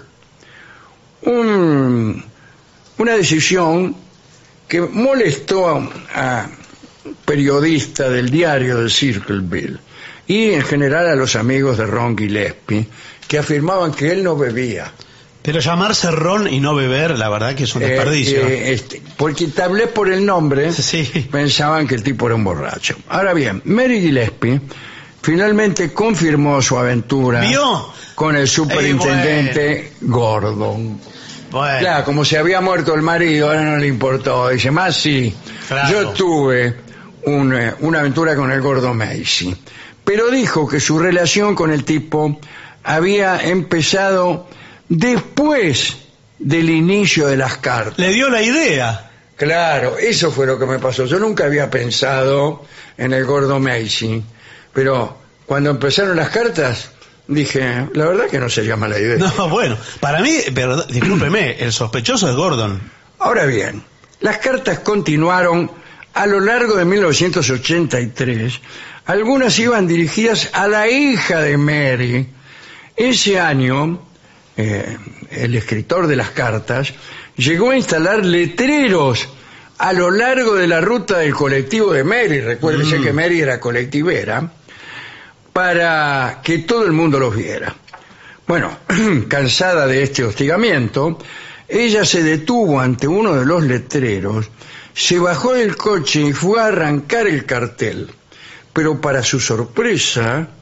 Un- una decisión que molestó a, a periodistas del diario de Circleville y en general a los amigos de Ron Gillespie, que afirmaban que él no bebía. Pero llamarse Ron y no beber, la verdad que es un Eh, desperdicio. eh, este, porque tal vez por el nombre Sí. pensaban que el tipo era un borracho. Ahora bien, Mary Gillespie finalmente confirmó su aventura ¿Vio? con el superintendente Gordon. Bueno. Claro, como se había muerto el marido, ahora no le importó. Dice, más sí, Claro. yo tuve un, eh, una aventura con el gordo Macy. Pero dijo que su relación con el tipo había empezado después del inicio de las cartas. Le dio la idea. Claro, eso fue lo que me pasó. Yo nunca había pensado en el gordo Macy, pero cuando empezaron las cartas dije, la verdad que no sería mala idea. No, bueno, para mí, pero discúlpeme, el sospechoso es Gordon. Ahora bien, las cartas continuaron a lo largo de mil novecientos ochenta y tres. Algunas iban dirigidas a la hija de Mary. Ese año, eh, el escritor de las cartas llegó a instalar letreros a lo largo de la ruta del colectivo de Mary. Recuérdese Mm. que Mary era colectivera, para que todo el mundo los viera. Bueno, cansada de este hostigamiento, ella se detuvo ante uno de los letreros, se bajó del coche y fue a arrancar el cartel. Pero para su sorpresa,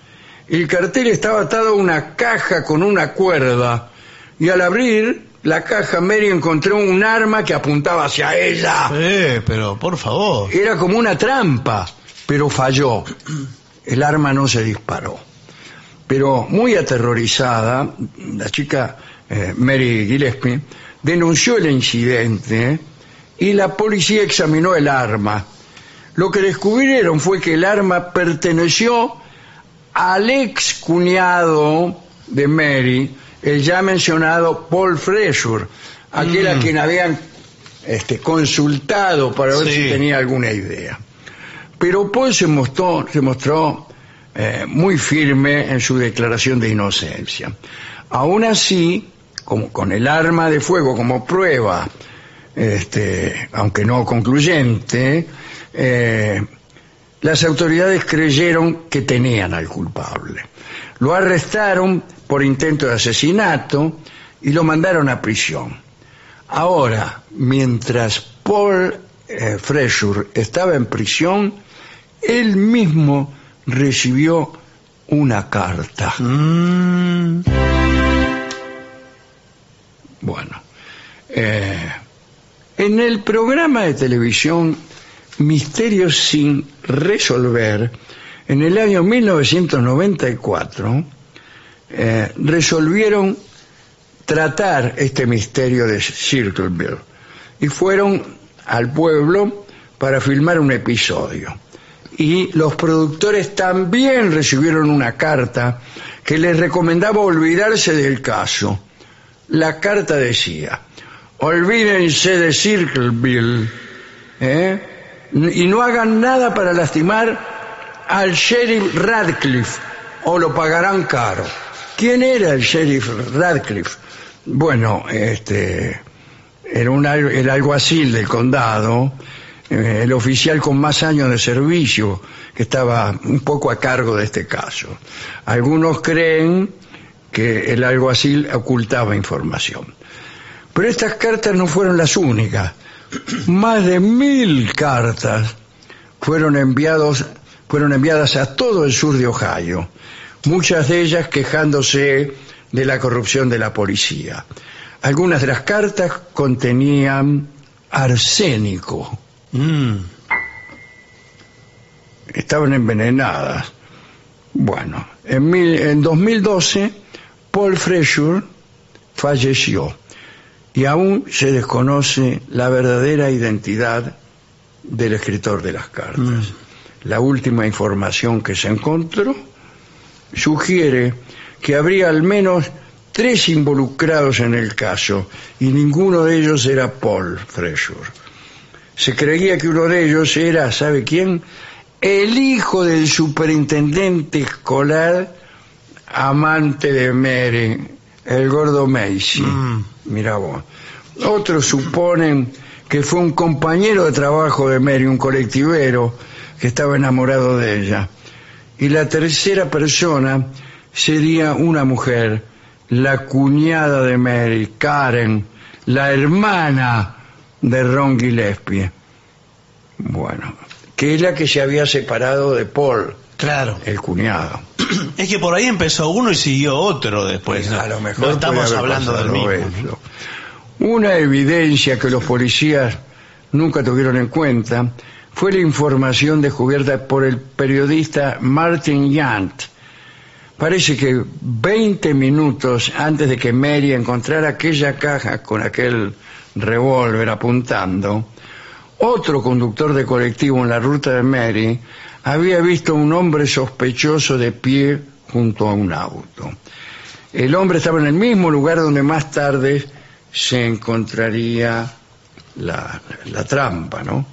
El cartel estaba atado a una caja con una cuerda y al abrir la caja Mary encontró un arma que apuntaba hacia ella. Eh, pero por favor. Era como una trampa, pero falló. El arma no se disparó. Pero muy aterrorizada, la chica eh, Mary Gillespie denunció el incidente y la policía examinó el arma. Lo que descubrieron fue que el arma perteneció al ex cuñado de Mary, el ya mencionado Paul Fraser, aquel mm. a quien habían este, consultado para ver sí. si tenía alguna idea. Pero Paul se mostró, se mostró eh, muy firme en su declaración de inocencia. Aún así, como con el arma de fuego como prueba, este, aunque no concluyente, eh, las autoridades creyeron que tenían al culpable. Lo arrestaron por intento de asesinato y lo mandaron a prisión. Ahora, mientras Paul eh, Fraser estaba en prisión, él mismo recibió una carta. Mm. Bueno, eh, en el programa de televisión Misterios sin resolver, en el año mil novecientos noventa y cuatro, eh, resolvieron tratar este misterio de Circleville y fueron al pueblo para filmar un episodio. Y los productores también recibieron una carta que les recomendaba olvidarse del caso. La carta decía: olvídense de Circleville, ¿eh? y no hagan nada para lastimar al sheriff Radcliffe o lo pagarán caro. ¿Quién era el sheriff Radcliffe? Bueno, este era un, el alguacil del condado, eh, el oficial con más años de servicio, que estaba un poco a cargo de este caso. Algunos creen que el alguacil ocultaba información. Pero estas cartas no fueron las únicas. Más de mil cartas fueron enviados, fueron enviadas a todo el sur de Ohio, muchas de ellas quejándose de la corrupción de la policía. Algunas de las cartas contenían arsénico. Mm. Estaban envenenadas. Bueno, en, mil, en dos mil doce, Paul Fraser falleció. Y aún se desconoce la verdadera identidad del escritor de las cartas. Mm. La última información que se encontró sugiere que habría al menos tres involucrados en el caso y ninguno de ellos era Paul Fraser. Se creía que uno de ellos era, ¿sabe quién? El hijo del superintendente escolar, amante de Mary, el gordo Macy. Mm. Mira vos. Otros suponen que fue un compañero de trabajo de Mary, un colectivero que estaba enamorado de ella. Y la tercera persona sería una mujer, la cuñada de Mary, Karen, la hermana de Ron Gillespie. Bueno, que es la que se había separado de Paul. Claro. El cuñado. Es que por ahí empezó uno y siguió otro después. A lo mejor no estamos hablando del mismo. Eso. Una evidencia que los policías nunca tuvieron en cuenta fue la información descubierta por el periodista Martin Yant. Parece que veinte minutos antes de que Mary encontrara aquella caja con aquel revólver apuntando, otro conductor de colectivo en la ruta de Mary había visto a un hombre sospechoso de pie junto a un auto. El hombre estaba en el mismo lugar donde más tarde se encontraría la, la trampa, ¿no?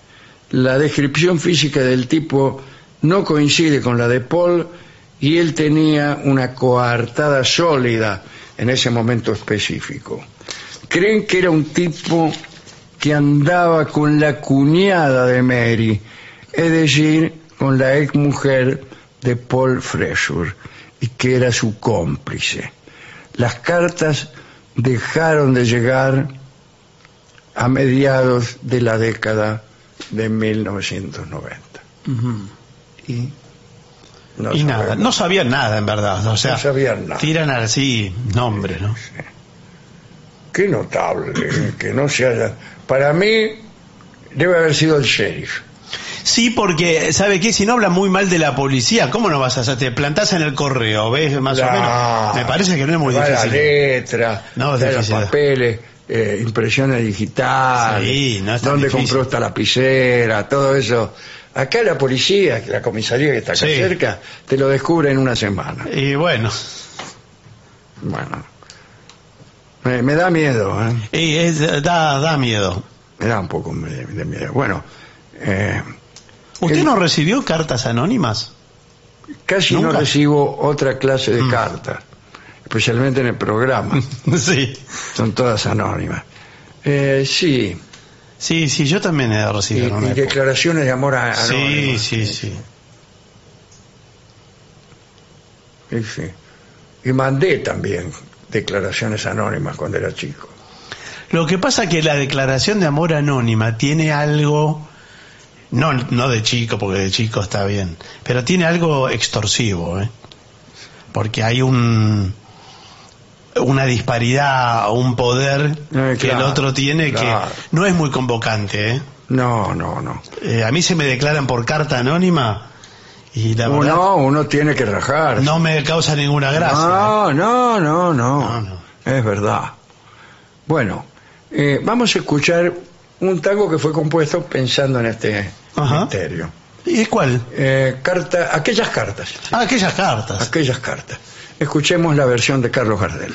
La descripción física del tipo no coincide con la de Paul y él tenía una coartada sólida en ese momento específico. Creen que era un tipo que andaba con la cuñada de Mary, es decir, con la ex mujer de Paul Fraser, y que era su cómplice. Las cartas dejaron de llegar a mediados de la década de mil novecientos noventa. Uh-huh. Y No y nada, sabemos. no sabían nada en verdad, o sea, No sabían nada. tiran así nombres, ¿no? Qué notable eh, que no se haya... Para mí debe haber sido el sheriff. Sí, porque, ¿sabe qué? Si no habla muy mal de la policía, ¿cómo no vas a hacer? Te plantás en el correo, ¿ves? Más La- o menos. Me parece que no es muy va difícil. La letra, No, es trae los difícil. papeles, eh, impresiones digitales, Sí, no es tan dónde difícil. compró esta lapicera, todo eso. Acá la policía, la comisaría que está acá Sí. cerca, te lo descubre en una semana. Y bueno, Bueno, me, me da miedo, ¿eh? y es- da, da miedo. Me da un poco de, de miedo. Bueno, eh, ¿Usted el- no recibió cartas anónimas? casi no ¿Nunca? recibo otra clase de Mm. cartas, especialmente en el programa. Sí. Son todas anónimas. Eh, sí, Sí, sí, yo también he y, recibido en una y época. declaraciones de amor a Sí, anónimas. sí, sí. Sí, sí. Y mandé también declaraciones anónimas cuando era chico. Lo que pasa que la declaración de amor anónima tiene algo, no, no de chico, porque de chico está bien, pero tiene algo extorsivo, ¿eh? Porque hay un una disparidad, un poder Eh, que el claro, otro tiene claro. que no es muy convocante, ¿eh? No, no, no. Eh, a mí se me declaran por carta anónima y la verdad Uno, uno tiene que rajar. no me causa ninguna gracia. No, no, no, no, No, no. Es verdad. Bueno, eh, vamos a escuchar un tango que fue compuesto pensando en este Ajá. misterio. ¿Y cuál? Eh, carta, aquellas cartas, Ah, aquellas cartas. aquellas cartas. Escuchemos la versión de Carlos Gardel.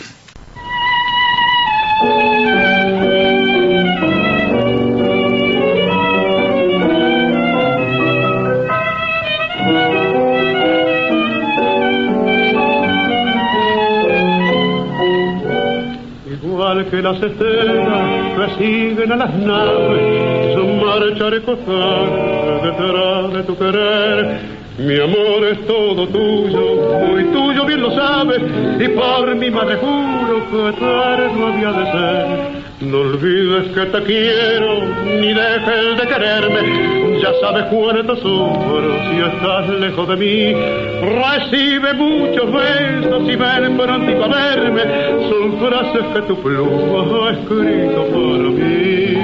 Igual que las estrellas que siguen a las naves, su marcha recostada detrás de tu querer. Mi amor es todo tuyo, muy tuyo, bien lo sabes, y por mi madre juro que eterno había de ser. No olvides que te quiero, ni dejes de quererme, ya sabes cuánto sufro si estás lejos de mí. Recibe muchos besos y ven pronto a verme, son frases que tu pluma ha escrito para mí.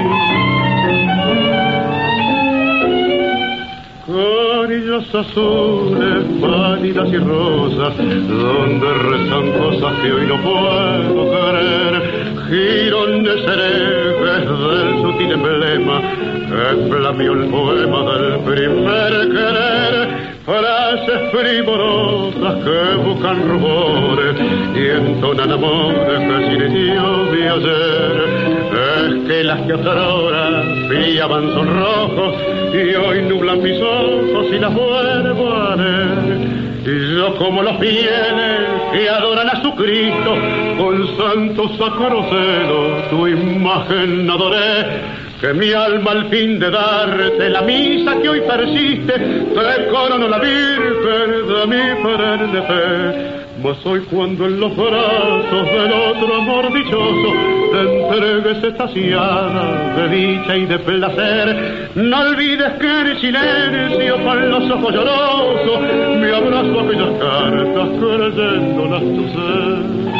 Carillas azules, pálidas y rosas, donde rezan cosas que hoy no puedo creer. Girones herejes del sutil emblema que flameó el poema del primer querer. Frases primorosas que buscan rubores y entonan amores que sintió de ayer. Es que las que otrora brillaban son rojos y hoy nublan mis ojos y las vuelvo a ver. Y yo como los fieles que adoran a su Cristo, con santo sacro celo tu imagen adoré. Que mi alma al fin de darte la misa que hoy persiste, te corono la Virgen de mi perenne fe. Mas hoy cuando en los brazos del otro amor dichoso te entregues extasiada de dicha y de placer, no olvides que en silencio con los ojos llorosos me abrazo aquellas cartas creyéndolas tu ser.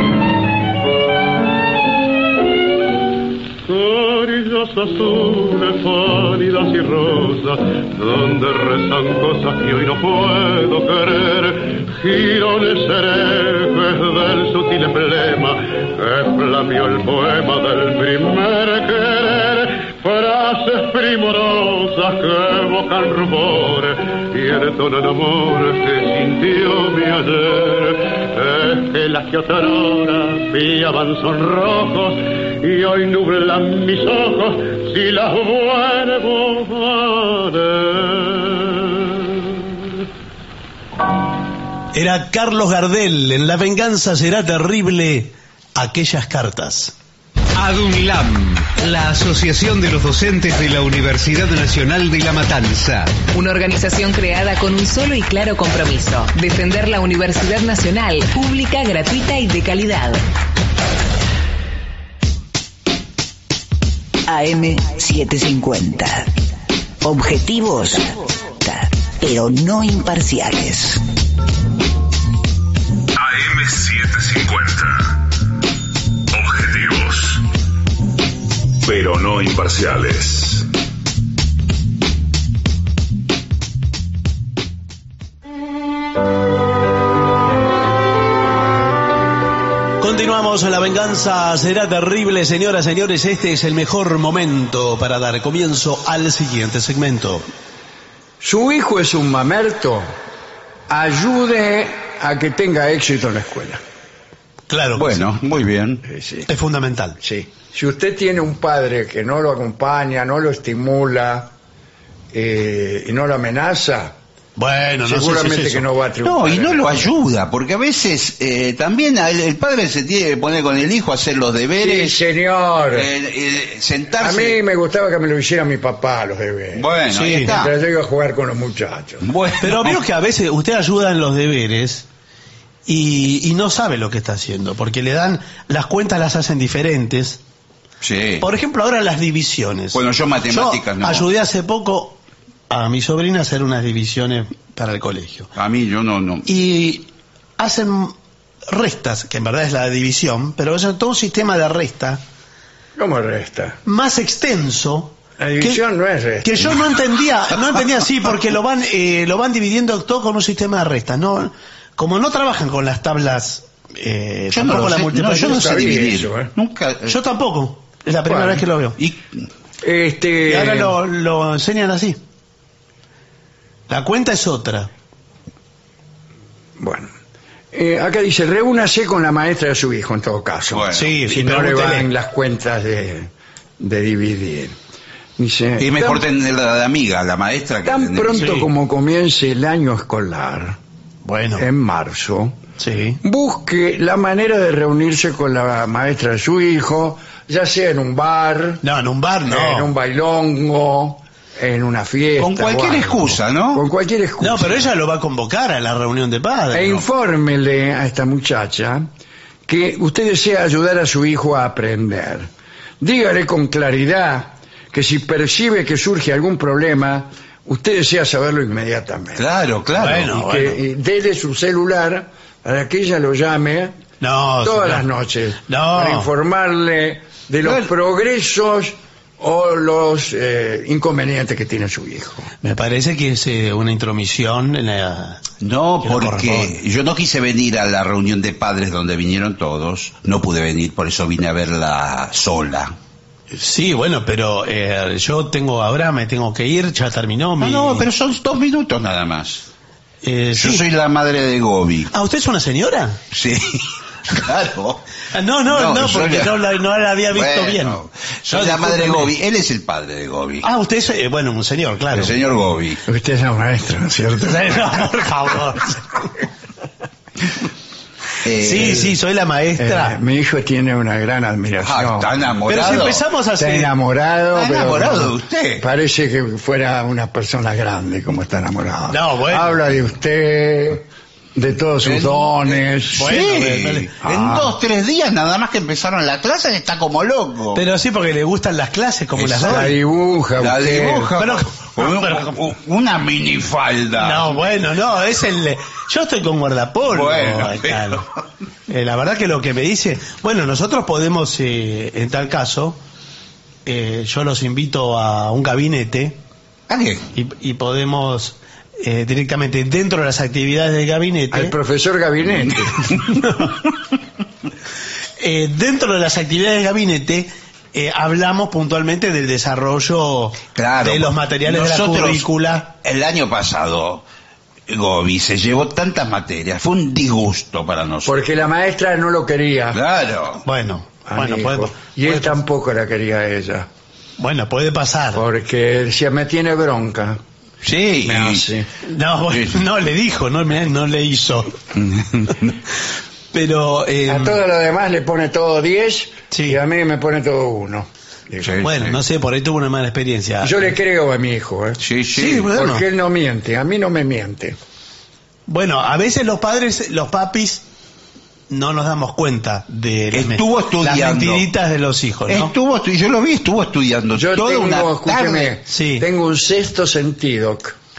Carillas azules, pálidas y rosas, donde rezan cosas que hoy no puedo querer. Girones herejes del sutil emblema que flameó el poema del primer querer. Frases primorosas que evocan rumores y entonan amores que sintió mi ayer. Es que las que otrora brillaban son rojos y hoy nublan mis ojos si las vuelvo a ver. Era Carlos Gardel en La venganza será terrible, aquellas cartas. ADUNLAM, la Asociación de los Docentes de la Universidad Nacional de La Matanza. Una organización creada con un solo y claro compromiso: defender la Universidad Nacional, pública, gratuita y de calidad. A M setecientos cincuenta. Objetivos. pero no imparciales. A M setecientos cincuenta. Objetivos, pero no imparciales. Continuamos, La venganza será terrible, señoras, señores. Este es el mejor momento para dar comienzo al siguiente segmento. Su hijo es un mamerto, ayude a que tenga éxito en la escuela. Claro. Bueno, sí. Muy bien. Sí, sí. Es fundamental. Sí. Si usted tiene un padre que no lo acompaña, no lo estimula eh, y no lo amenaza, bueno, no seguramente sé si es que eso. no va a triunfar. No, y no lo ayuda, porque a veces eh, también a él- el padre se tiene que poner con el hijo a hacer los Sí, deberes, señor. eh, eh, A sentarse. mí me gustaba que me lo hiciera mi papá los deberes. Bueno, Sí. ahí está. Mientras yo iba a jugar con los muchachos. Bueno. Pero veo que a veces usted ayuda en los deberes y, y no sabe lo que está haciendo, porque le dan, las cuentas las hacen diferentes. Sí. Por ejemplo, ahora las divisiones. Bueno, yo matemáticas Yo no. ayudé hace poco a mi sobrina a hacer unas divisiones para el colegio. A mí yo no, no. Y hacen restas, que en verdad es la división, pero es todo un sistema de resta ¿Cómo resta? más extenso. La división que, no es resta. que yo no entendía, no entendía así, porque lo van, eh, lo van dividiendo todo con un sistema de restas. No, como no trabajan con las tablas, eh, Yo no tampoco lo la sé, no, multiplicación. yo no sé sabía dividir. eso, ¿eh? Nunca. eh, Yo tampoco. Es la primera Bueno. vez que lo veo. y, Este, Y ahora lo, lo enseñan así. La cuenta es otra. Bueno, eh, acá dice, reúnase con la maestra de su hijo en todo caso. Bueno. Sí, Si y no le pregúntele. van las cuentas de, de dividir. Dice, y mejor tan, tener la de amiga, la maestra, que tan tener- pronto sí. como comience el año escolar, Bueno, en marzo, sí. busque la manera de reunirse con la maestra de su hijo, ya sea en un bar, No, en un bar no. en un bailongo, en una fiesta. Con cualquier o algo. excusa, ¿no? Con cualquier excusa. No, pero ella lo va a convocar a la reunión de padres. E ¿no? infórmele a esta muchacha que usted desea ayudar a su hijo a aprender. Dígale con claridad que si percibe que surge algún problema, usted desea saberlo inmediatamente. Claro, claro. Bueno. Y que y dele su celular para que ella lo llame No, todas señor. las noches No. para informarle de los Claro. progresos o los eh, inconvenientes que tiene su hijo. Me parece que es eh, una intromisión en la... No, Que no porque corresponde. yo no quise venir a la reunión de padres donde vinieron todos. No pude venir, por eso vine a verla sola. Sí, bueno, pero eh, yo tengo ahora, me tengo que ir, ya terminó mi... No, no, pero son dos minutos nada más. Eh, Yo sí. soy la madre de Gobi. Ah, ¿usted es una señora? Sí, claro. Ah, No, no, no, No, porque soy la- no la, no la había visto Bueno, bien. Soy No, la madre de discúlpeme. Gobi. Él es el padre de Gobi. Ah, usted es, eh, bueno, un señor, claro. El señor Gobi. Usted es la maestra, ¿no es cierto? No, por favor. Eh, Sí, sí, soy la maestra. Eh, mi hijo tiene una gran admiración. Ah, está enamorado. Pero si empezamos así... Está enamorado, Está pero enamorado no, de usted. Parece que fuera una persona grande como está enamorado. No, bueno. Habla de usted, de todos sus En- dones. Bueno, sí, vale, vale. Ah. en dos, tres días nada más que empezaron la clase está como loco. Pero sí, porque le gustan las clases como las La doy. dibuja la usted. dibuja Pero- con un- pero- un- una minifalda. No, bueno, no, es el... Yo estoy con guardapolvo. Bueno, acá. pero- Eh, la verdad que lo que me dice... Bueno, nosotros podemos, eh, en tal caso, eh, yo los invito a un gabinete ¿A qué? y, y podemos eh, directamente dentro de las actividades del gabinete... Al profesor Gabinete. eh, dentro de las actividades del gabinete... eh, hablamos puntualmente del desarrollo Claro. de los materiales de la Nosotros, currícula. El año pasado, Gobi se llevó tantas materias. Fue un disgusto para nosotros. Porque la maestra no lo quería. Claro. Bueno, a bueno, mi puede, hijo. Y él puede- tampoco la quería a ella. bueno, puede pasar. Porque decía, me tiene bronca. Sí. Me hace. No, bueno, Sí. no le dijo, no, me- no le hizo. Pero, eh, A todo lo demás le pone todo diez Sí. y a mí me pone todo uno. Digo, Sí, bueno, sí. no sé, por ahí tuvo una mala experiencia. Yo le creo a mi hijo, ¿eh? Sí, sí. Sí, bueno. Porque él no miente, a mí no me miente. Bueno, a veces los padres, los papis, no nos damos cuenta de las, Estuvo estudiando. las mentiritas de los hijos, ¿no? Estuvo, estu- yo lo vi, estuvo estudiando Yo toda tengo, una escúcheme, tarde. Sí. tengo un sexto sentido.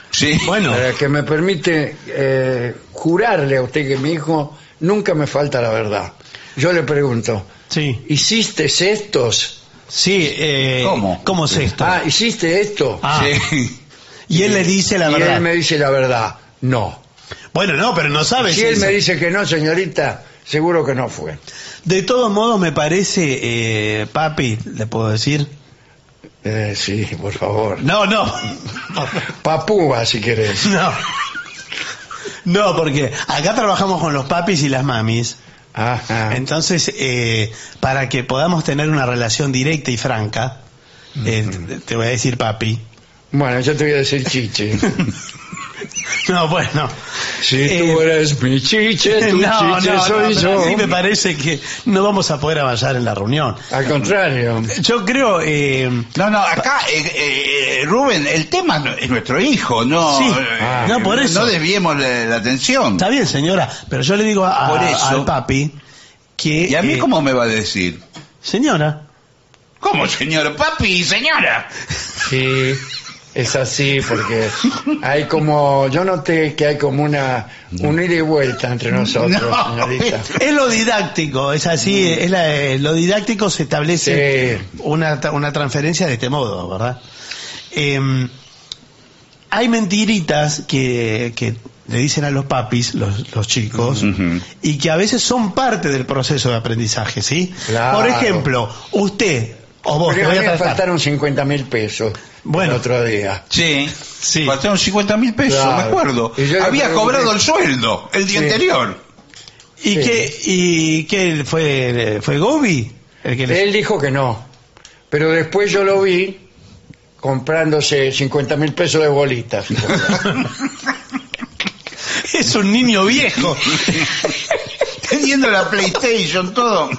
Sí. Bueno, eh, que me permite eh, jurarle a usted que mi hijo nunca me falta la verdad. Yo le pregunto, sí, ¿hiciste estos? sí. Eh, ¿Cómo? ¿Cómo es esto? Ah, ¿hiciste esto? Ah, Sí. y él le dice la y verdad. él me dice la verdad, no. Bueno, no, pero no sabes. Si él eso. me dice que no, señorita, seguro que no fue. De todos modos, me parece, eh, papi, ¿le puedo decir? Eh, sí, por favor. No, no. Papúa, si querés. No. No, porque acá trabajamos con los papis y las mamis. Ajá. Entonces, eh, para que podamos tener una relación directa y franca, eh, te- te voy a decir papi. Bueno, yo te voy a decir chiche. No, bueno. Si Eh, tú eres mi chiche, tu no, chiche no, soy no, pero yo. así me parece que no vamos a poder avanzar en la reunión. Al contrario. Yo creo... Eh, No, no, acá, eh, eh, Rubén, el tema es nuestro hijo, no, Sí. eh, Ah, no, por eso. no desviemos la, la atención. Está bien, señora, pero yo le digo a- Por a- eso. al papi que... ¿Y a mí eh, cómo me va a decir? Señora. ¿Cómo, señor? Papi, señora. Sí, es así, porque hay como, yo noté que hay como una, un ida y vuelta entre nosotros, No. señorita. Es lo didáctico, es así, es la- eh, lo didáctico se establece Sí. una, tra- una transferencia de este modo, ¿verdad? Eh, hay mentiritas que, que le dicen a los papis, los, los chicos, Ujú. y que a veces son parte del proceso de aprendizaje, ¿sí? Claro. Por ejemplo, usted o vos, te Pero a voy a mí me tratar. faltaron cincuenta mil pesos Bueno. el otro día. Sí, Sí. faltaron cincuenta mil pesos, Claro. me acuerdo. Y yo le Había pregunté- cobrado el sueldo el día Sí. anterior. ¿Y Sí. qué, y qué fue, fue Gobi? El que le- Él dijo que no, pero después yo lo vi comprándose cincuenta mil pesos de bolitas. Es un niño viejo. Teniendo la PlayStation, todo.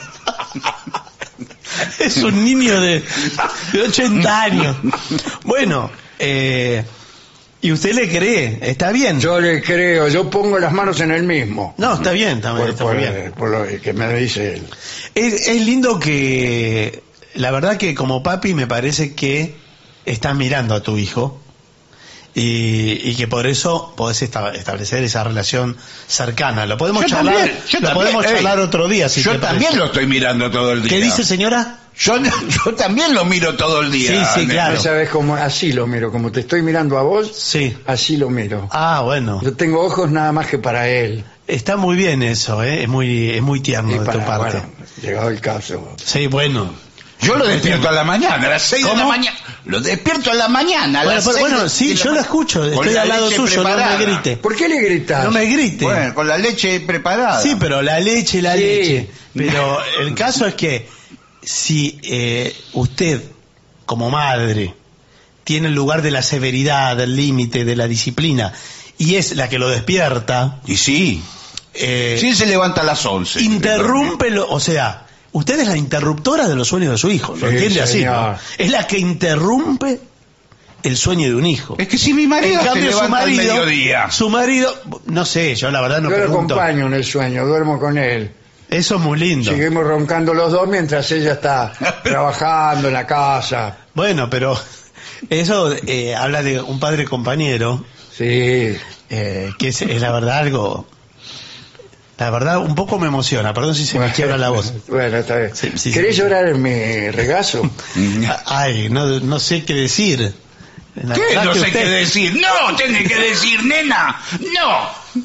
Es un niño de, de ochenta años. Bueno, eh, ¿y usted le cree? ¿Está bien? Yo le creo, yo pongo las manos en el mismo. No, está bien, está, bien, Por, está por- muy bien. por lo que me dice él. Es, es lindo que, la verdad que como papi me parece que estás mirando a tu hijo y, y que por eso podés esta- establecer esa relación cercana. Lo podemos Yo charlar, también, yo lo también, podemos ey, charlar otro día. Si Yo te también parece. lo estoy mirando todo el día. ¿Qué dice, señora? Yo, yo también lo miro todo el día. Sí, sí, nene. claro. No sabes cómo, así lo miro, como te estoy mirando a vos, Sí. así lo miro. Ah, bueno. Yo tengo ojos nada más que para él. Está muy bien eso, ¿eh? Es muy, es muy tierno Y de para, tu parte. bueno, llegado el caso. Sí, bueno. Yo lo despierto a la mañana, a las seis de la ¿Cómo? mañana. Lo despierto a la mañana, a Bueno, las pero, seis bueno, de- sí, de la yo lo ma- escucho, con estoy la al lado leche tuyo, no preparada. me grite. ¿Por qué le gritas? No me grite. Bueno, con la leche preparada. Sí, pero la leche, la Sí. leche. Pero el caso es que si eh, usted, como madre, tiene el lugar de la severidad, del límite, de la disciplina, y es la que lo despierta, Y sí. eh, Sí, se levanta a las once. interrumpe, lo- o sea, usted es la interruptora de los sueños de su hijo, ¿lo Sí, entiende así? señor. ¿no? Es la que interrumpe el sueño de un hijo. Es que si mi marido En se cambio, su levanta al marido, mediodía. su marido, no sé, yo la verdad no Yo lo pregunto. acompaño en el sueño, duermo con él. Eso es muy lindo. Seguimos roncando los dos mientras ella está trabajando en la casa. Bueno, pero eso eh, habla de un padre compañero, Sí. eh, que es, es la verdad algo, la verdad un poco me emociona, perdón si se me quiebra la voz. Bueno, está bien. Sí, sí, ¿Querés sí. llorar en mi regazo? Ay, no, no sé qué decir. La ¿Qué? verdad No que sé usted- qué decir. No, tiene que decir, nena. No.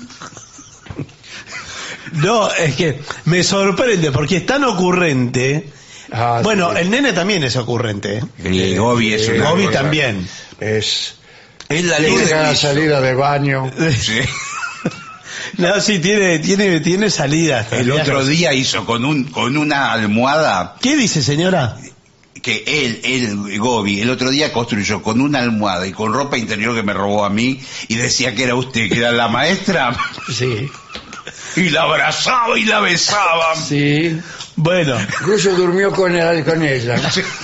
No, es que me sorprende porque es tan ocurrente. Ah, Bueno, sí. el nene también es ocurrente. ¿eh? El Gobi es una Gobi cosa. también. Es Es la es ley de cada Cristo. salida de baño. Sí. No, sí, tiene, tiene, tiene salidas. El salidas. otro día hizo con un con una almohada ¿Qué dice, señora? que él, él, Gobi, el otro día construyó con una almohada y con ropa interior que me robó a mí y decía que era usted, que era la maestra, Sí. y la abrazaba y la besaba. Sí. Bueno, Incluso durmió con, él, con ella.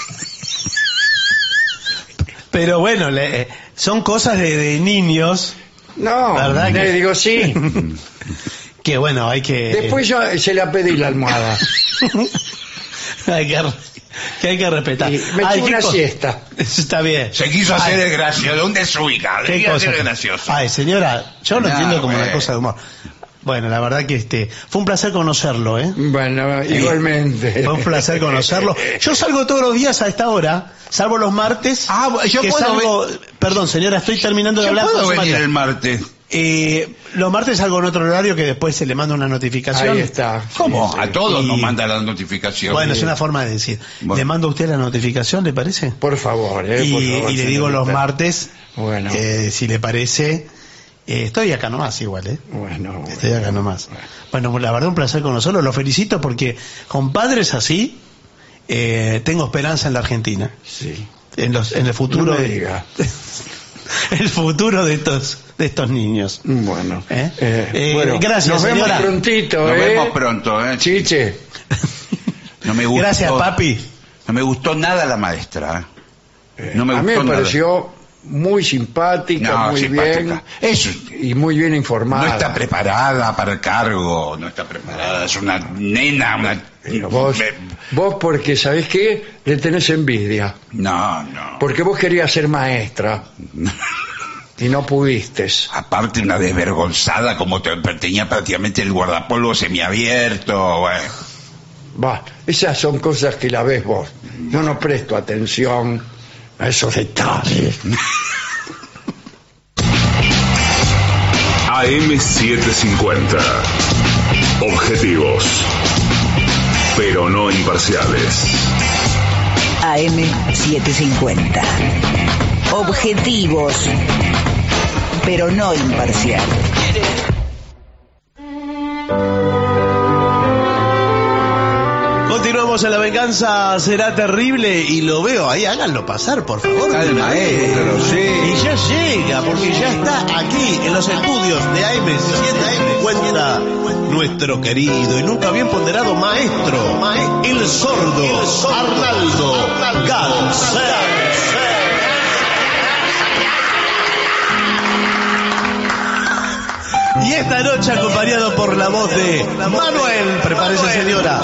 pero bueno, le- son cosas de, de niños No, ¿Verdad le que- digo sí. que bueno, hay que... Después yo se la pedí la almohada. hay que, que hay que respetar. Y me eché una siesta. Está bien. Se quiso hacer Ay, el gracioso, un desubicado. Se ¿qué quiso cosa? hacer el gracioso. Ay, señora, yo no, No, entiendo como bueno. una cosa de humor. Bueno, la verdad que este fue un placer conocerlo, ¿eh? Bueno, igualmente. Fue un placer conocerlo. Yo salgo todos los días a esta hora, salvo los martes. Ah, yo que puedo salgo... Perdón, señora, estoy terminando de Yo hablar. puedo con su venir madre. el martes. Eh, los martes salgo en otro horario que después se le manda una notificación. Ahí está. ¿Cómo? A todos Y- nos manda la notificación. Bueno, es una forma de decir. Bueno. ¿Le mando a usted la notificación, le parece? Por favor, eh, y, por favor, y le digo señorita. los martes, Bueno. eh, si le parece, eh, estoy acá nomás igual, ¿eh? Bueno, Estoy acá nomás. Bueno, la verdad un placer conocerlo, lo felicito porque con padres así, eh, tengo esperanza en la Argentina. sí. En, los, en el futuro No me de, diga. el futuro de estos de estos niños. Bueno, ¿Eh? eh, Eh, bueno, gracias, nos vemos señora. prontito, Nos ¿eh? vemos pronto, ¿eh? Chiche. No me gustó. Gracias, papi. No me gustó nada la maestra. ¿eh? No me A mí gustó me nada. pareció muy simpática, No, muy simpática. bien Eso. y muy bien informada. No está preparada para el cargo, no está preparada, es una nena, una... Pero vos, Me- vos porque, ¿sabés qué? Le tenés envidia. No, no. Porque vos querías ser maestra y no pudiste. Aparte una desvergonzada, como te- tenía prácticamente el guardapolvo semiabierto, bueno. Va, esas son cosas que la ves vos. Yo no presto atención a esos detalles. A M setecientos cincuenta. Objetivos, pero no imparciales. A M setecientos cincuenta. Objetivos, pero no imparciales. Continuamos en La Venganza Será Terrible y lo veo ahí, háganlo pasar, por favor. Está el maestro, sí. Y ya llega, porque ya está aquí en los estudios de A M setecientos cincuenta nuestro querido y nunca bien ponderado maestro, el sordo Arnaldo Gansé. Y esta noche acompañado por la voz de Manuel, prepárese señora,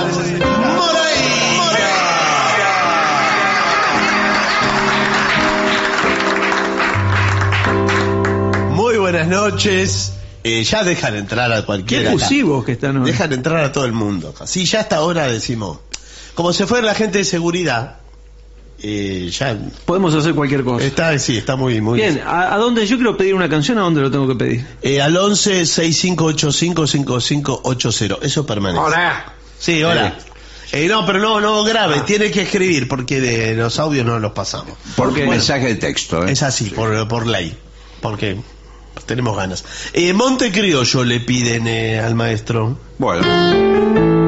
Moreira. Muy buenas noches. Eh, ya dejan entrar a cualquiera. Qué efusivos que están hoy. Dejan entrar a todo el mundo. Sí, ya hasta ahora decimos. Como se fue la gente de seguridad, eh, ya Podemos hacer cualquier cosa. está, sí, está muy, muy Bien, ¿a, a dónde yo quiero pedir una canción? ¿A dónde lo tengo que pedir? Eh, al once sesenta y cinco ochenta y cinco cincuenta y cinco ochenta. Eso permanece. Hola. Sí, hola. Eh, no, pero no, no grave, tiene que escribir porque de los audios no los pasamos. Por Bueno, mensaje de texto, ¿eh? es así, por, por ley. Porque tenemos ganas. Eh, Monte Criollo le piden eh, al maestro. Bueno.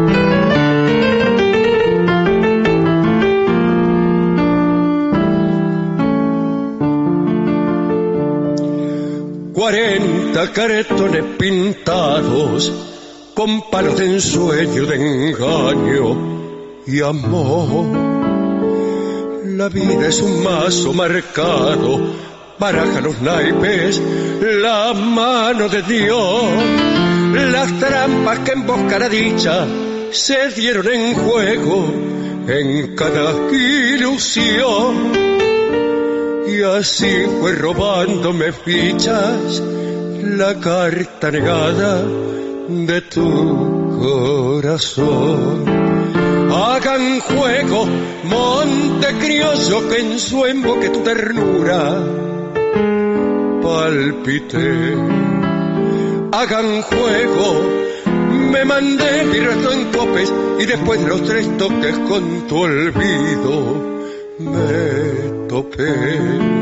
Cuarenta cartones pintados con palos de ensueño, de engaño y amor. La vida es un mazo marcado, baraja los naipes, la mano de Dios. Las trampas que embosca la dicha se dieron en juego en cada ilusión. Y así fue robándome fichas la carta negada de tu corazón. Hagan juego, monte criollo, que en su emboque tu ternura palpité. Hagan juego, me mandé mi resto en copes y después de los tres toques con tu olvido me topé.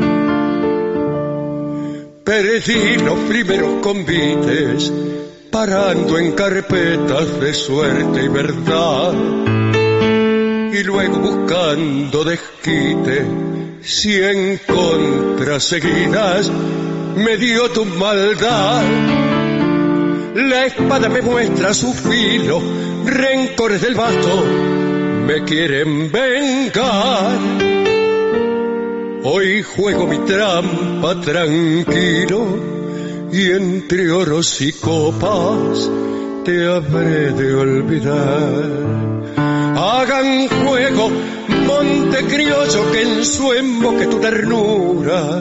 Perdí los primeros convites, parando en carpetas de suerte y verdad, y luego buscando desquite, cien contras seguidas me dio tu maldad. La espada me muestra su filo, rencores del vasto me quieren vengar. Hoy juego mi trampa tranquilo y entre oros y copas te habré de olvidar. Hagan juego, monte criollo que en su emboque tu ternura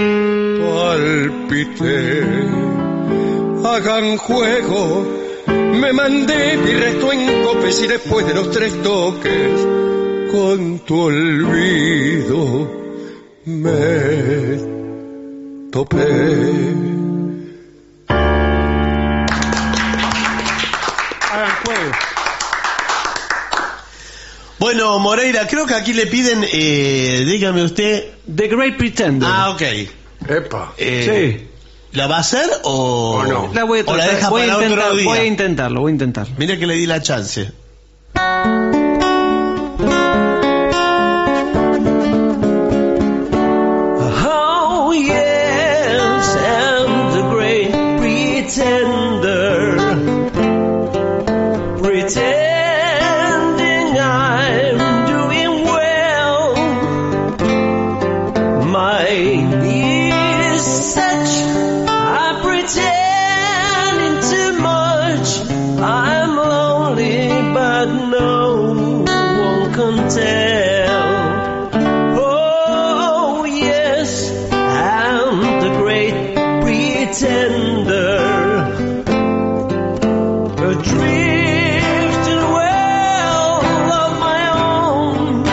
palpité. Hagan juego, me mandé mi resto en copes y después de los tres toques con tu olvido me topé. Hagan juego. Bueno, Moreira, creo que aquí le piden, eh, dígame usted... The Great Pretender. Ah, ok. Epa. Eh, Sí. ¿La va a hacer o, ¿O no? La voy a o la tratar, deja voy a para intentar, otro día? voy a intentarlo, voy a intentarlo. Mire que le di la chance. Oh yes, I'm the great pretender, pretending I'm doing well. My need is such, I pretend too much. I'm lonely, but no one can tell. Oh yes, I'm the great pretender, adrift in a world of my own.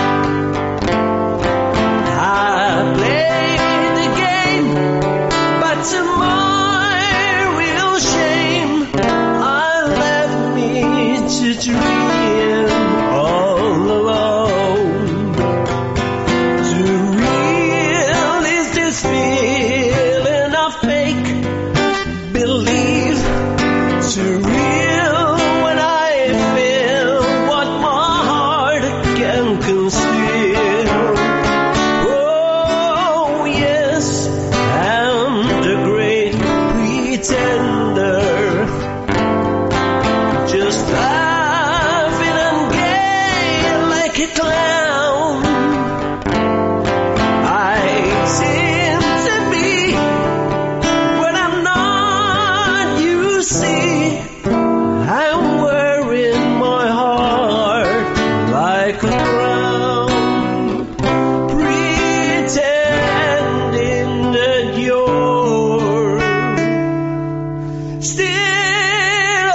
I play the game, but to my real shame, I left me to dream all alone. Too real is this feeling of fake belief. Too real when I feel what my heart can conceal. Oh yes, I'm the great pretender, just laughing and gay like a clown. I seem to be when I'm not, you see. I'm wearing my heart like a crown, pretending that you're still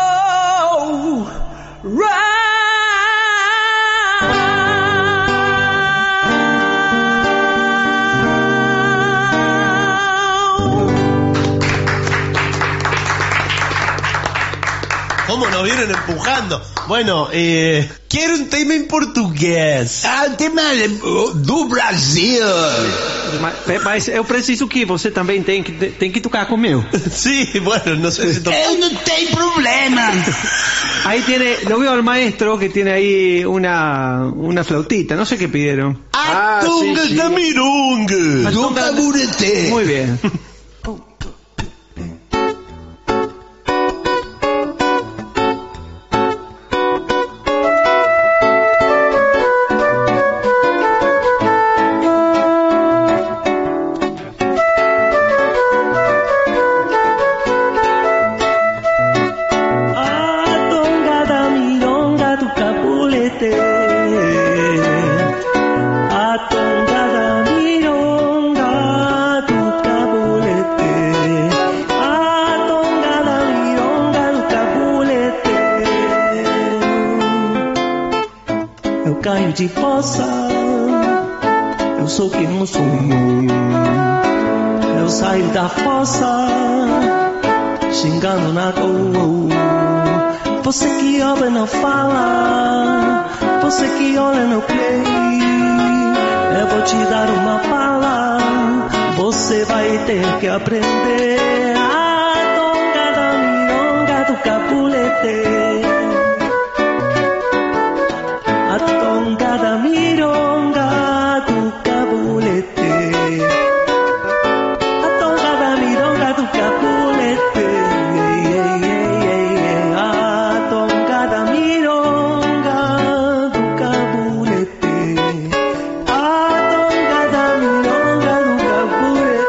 ¿Cómo nos vienen empujando? Bueno, eh, quiero un tema en português. Ah, um tema do Brasil. Mas, mas eu preciso que você também tem que, tem que tocar com o meu. Sí, bueno, no sé si tocar. Eu não tenho problema. Ahí tiene, lo veo al maestro que tiene ahí una, una flautita, no sé qué pidieron. Ah, Tunga sí, sí. da Mirunga. Do Caburete. Muy bien. De fossa, eu sou que não sou. Eu saio da fossa, xingando na toa. Você que olha não fala, você que olha não crê. Eu vou te dar uma fala, você vai ter que aprender. A tonga da milonga do capulete. A tonga da mironga do cabulete. A tonga da mironga do cabulete. A tonga da mironga do cabulete. A tonga da mironga do cabulete.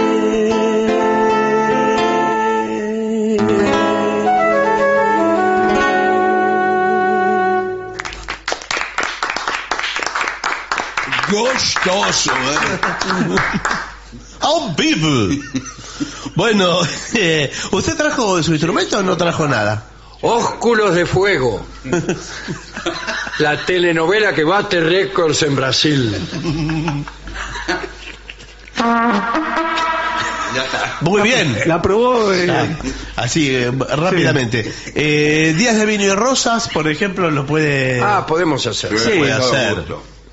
Gostoso, ¿eh? ¡Oh, people! Bueno, eh, ¿usted trajo su instrumento o no trajo nada? Ósculos de Fuego. La telenovela que bate récords en Brasil. Ya está. Muy bien. La probó. Eh. Ah, así, eh, rápidamente. Sí. Eh, Días de vino y rosas, por ejemplo, lo puede... Ah, podemos hacer. Sí, puede hacer.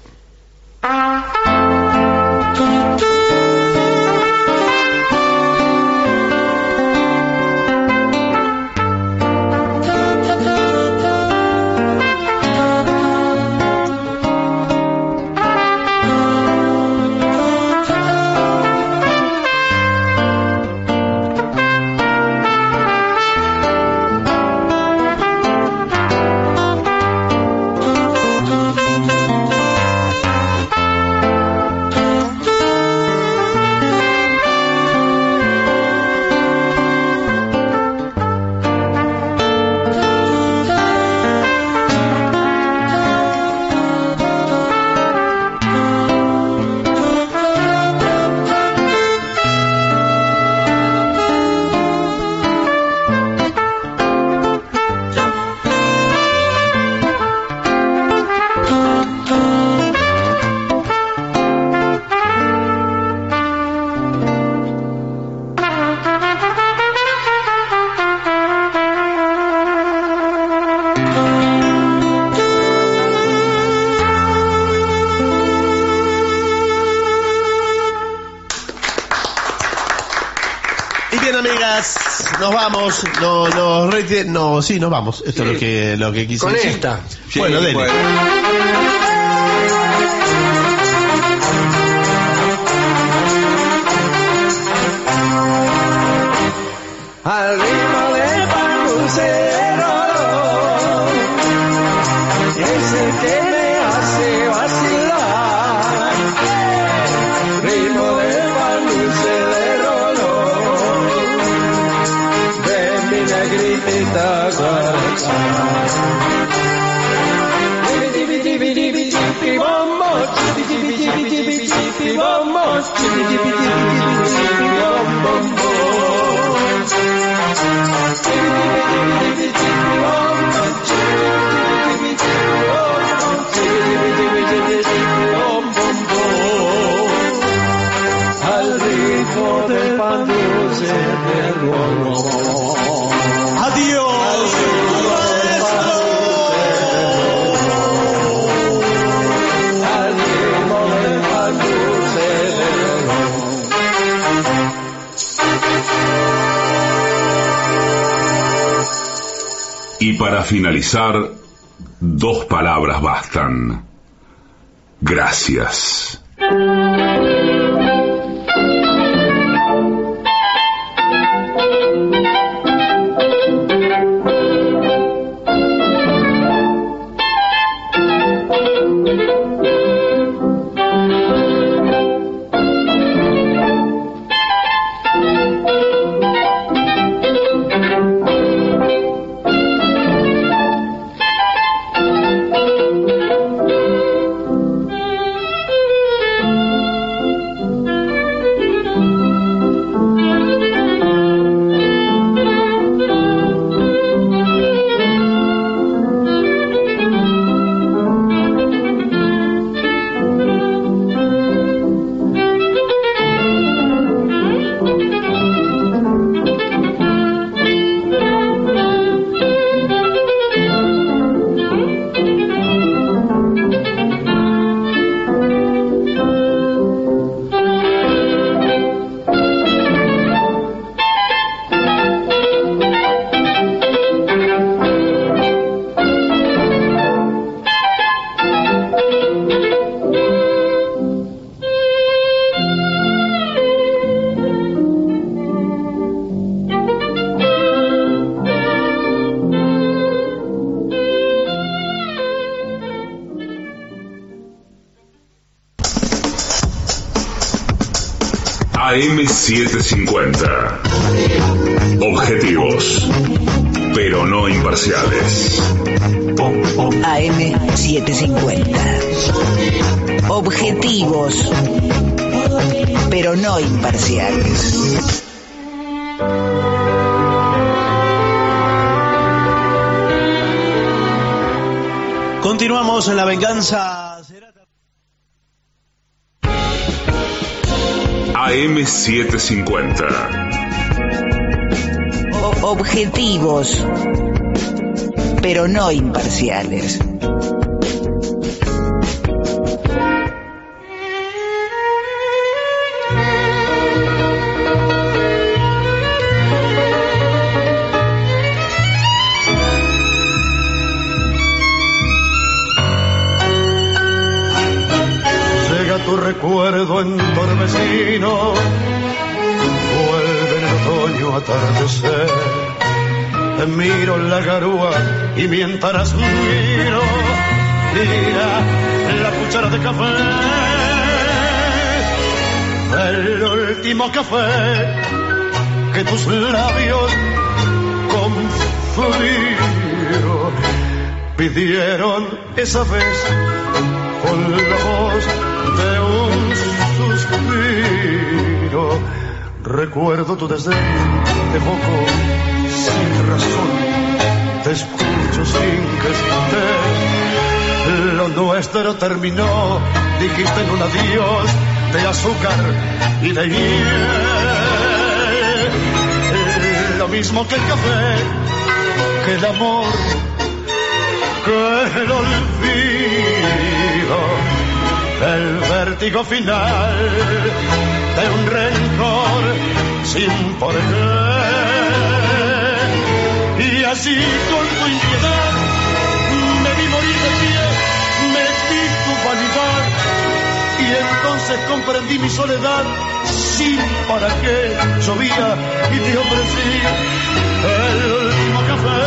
Nos vamos, no, no, reti- no, sí, nos vamos. Esto sí. es lo que, lo que quise Con decir. esta. Sí, bueno, dele. Bueno. Al ritmo del bambucero, es el que me hace vacilar. Ritmo del bambucero, de mi negrita guaracha. Chibi chibi chibi chibi bombo, chibi chibi chibi chibi chibi bombo, chibi chibi chibi chibi chibi bombo. Al ritmo del pan dulce del romo. Adiós. Al ritmo del pan dulce del romo. Y para finalizar, dos palabras bastan. Gracias. A M setecientos cincuenta. Objetivos, pero no imparciales. A M setecientos cincuenta. Objetivos, pero no imparciales. Continuamos en La Venganza. A M setecientos cincuenta. O- objetivos, pero no imparciales. Tu recuerdo en torbellino vuelve en el otoño atardecer. Te miro la garúa y mientras miro, mira la cuchara de café, el último café que tus labios con frío pidieron esa vez con la voz de un suspiro. Recuerdo tu desdén, te evoco sin razón, te escucho sin que estés. Lo nuestro terminó, dijiste en un adiós de azúcar y de hiel. Lo mismo que el café, que el amor, que el olvido, el vértigo final de un rencor sin por qué. Y así con tu impiedad me vi morir de pie, me di tu vanidad y entonces comprendí mi soledad sin para qué. Llovía y te ofrecí el último café.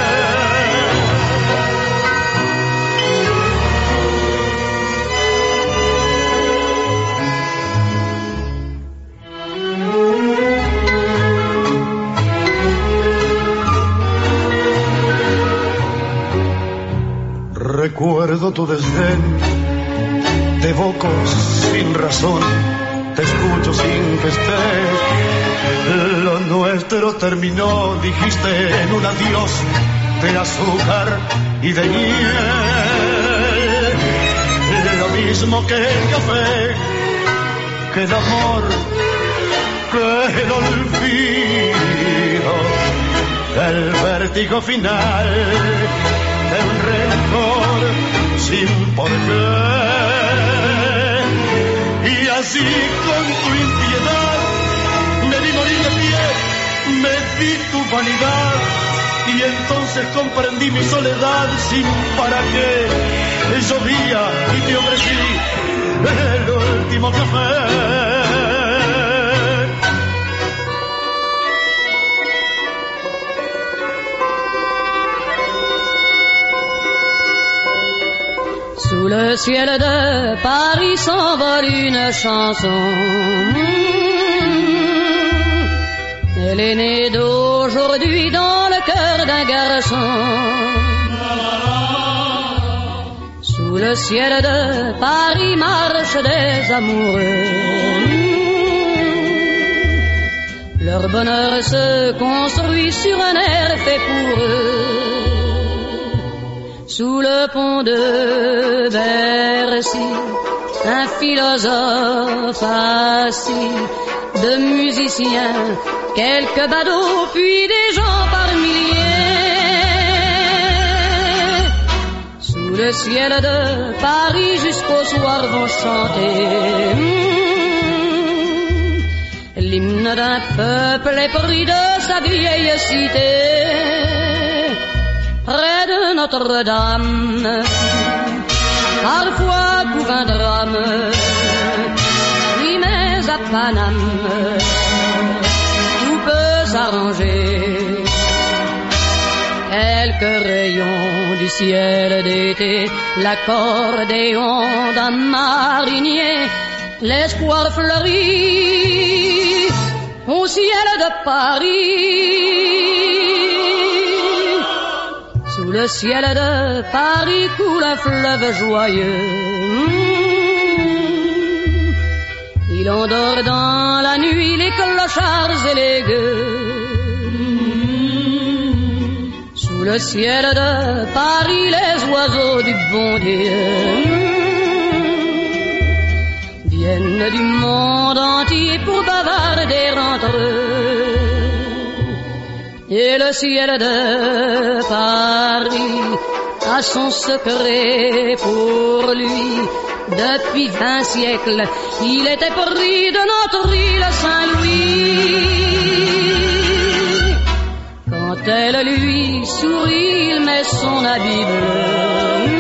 Recuerdo tu desdén, te evoco sin razón, te escucho sin que estés. Lo nuestro terminó, dijiste en un adiós de azúcar y de miel. Lo mismo que el café, que el amor, que el olvido, el vértigo final de un rencor sin por qué. Y así con tu impiedad me vi morir de pie, me di tu vanidad y entonces comprendí mi soledad sin para qué. Llovía y te ofrecí el último café. Sous le ciel de Paris s'envole une chanson. Elle est née d'aujourd'hui dans le cœur d'un garçon. Sous le ciel de Paris marchent des amoureux. Leur bonheur se construit sur un air fait pour eux. Sous le pont de Bercy, un philosophe assis, de musiciens, quelques badauds, puis des gens par milliers. Sous le ciel de Paris jusqu'au soir vont chanter mmh, l'hymne d'un peuple épris de sa vieille cité. Près de Notre-Dame, parfois couvre un drame, oui mais à Paname, tout peut s'arranger. Quelques rayons du ciel d'été, l'accordéon d'un marinier, l'espoir fleurit au ciel de Paris. Sous le ciel de Paris coule un fleuve joyeux. Il endort dans la nuit les clochards et les gueux. Sous le ciel de Paris les oiseaux du bon Dieu viennent du monde entier pour bavarder entre eux. Et le ciel de Paris a son secret pour lui. Depuis vingt siècles, il était pris de notre île Saint-Louis. Quand elle lui sourit, il met son habit bleu.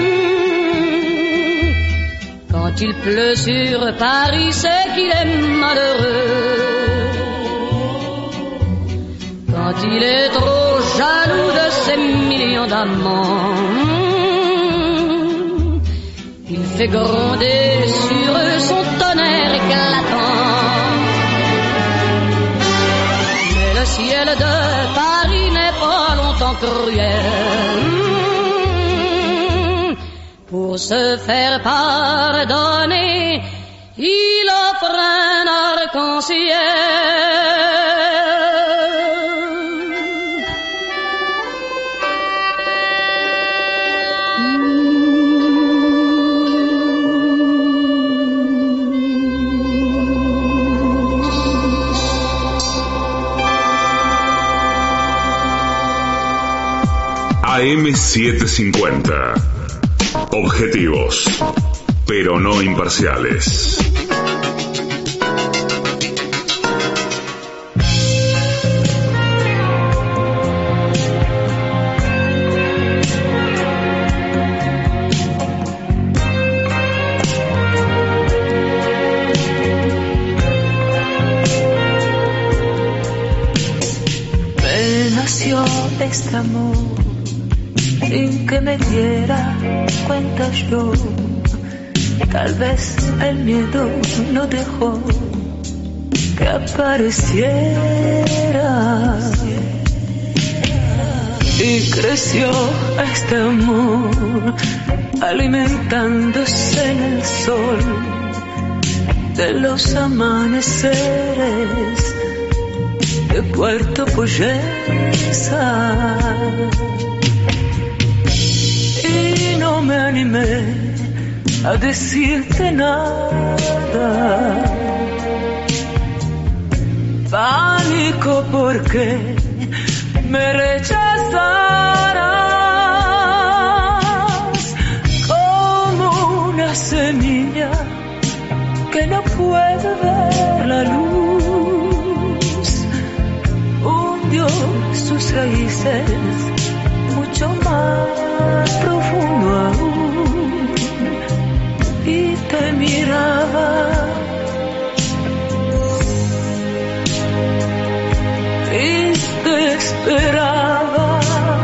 Quand il pleut sur Paris, c'est qu'il est malheureux. Quand il est trop jaloux de ses millions d'amants, il fait gronder sur eux son tonnerre éclatant. Mais le ciel de Paris n'est pas longtemps cruel. Pour se faire pardonner, il offre un arc-en-ciel. A M setecientos cincuenta. Objetivos, pero no imparciales. Me nació este amor sin que me diera cuenta yo. Tal vez el miedo no dejó que apareciera. Y creció este amor alimentándose en el sol de los amaneceres de Puerto Poyesa. Y no me animé a decirte nada. Pánico porque me rechazarás como una semilla que no puede ver la luz. Hundió sus raíces mucho más profundo aún y te miraba y te esperaba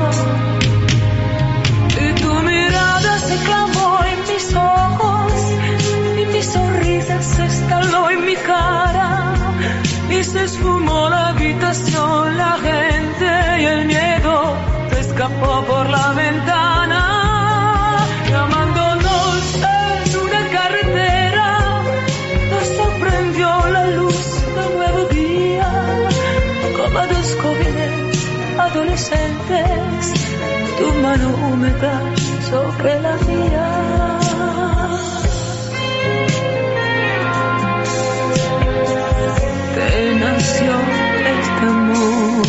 y tu mirada se clavó en mis ojos y mi sonrisa se instaló en mi cara y se esfumó la habitación, la gente y el miedo escapó por la ventana, llamándonos en una carretera. Nos sorprendió la luz del nuevo día, como a dos jóvenes adolescentes, tu mano húmeda sobre la mía. Te nació este amor.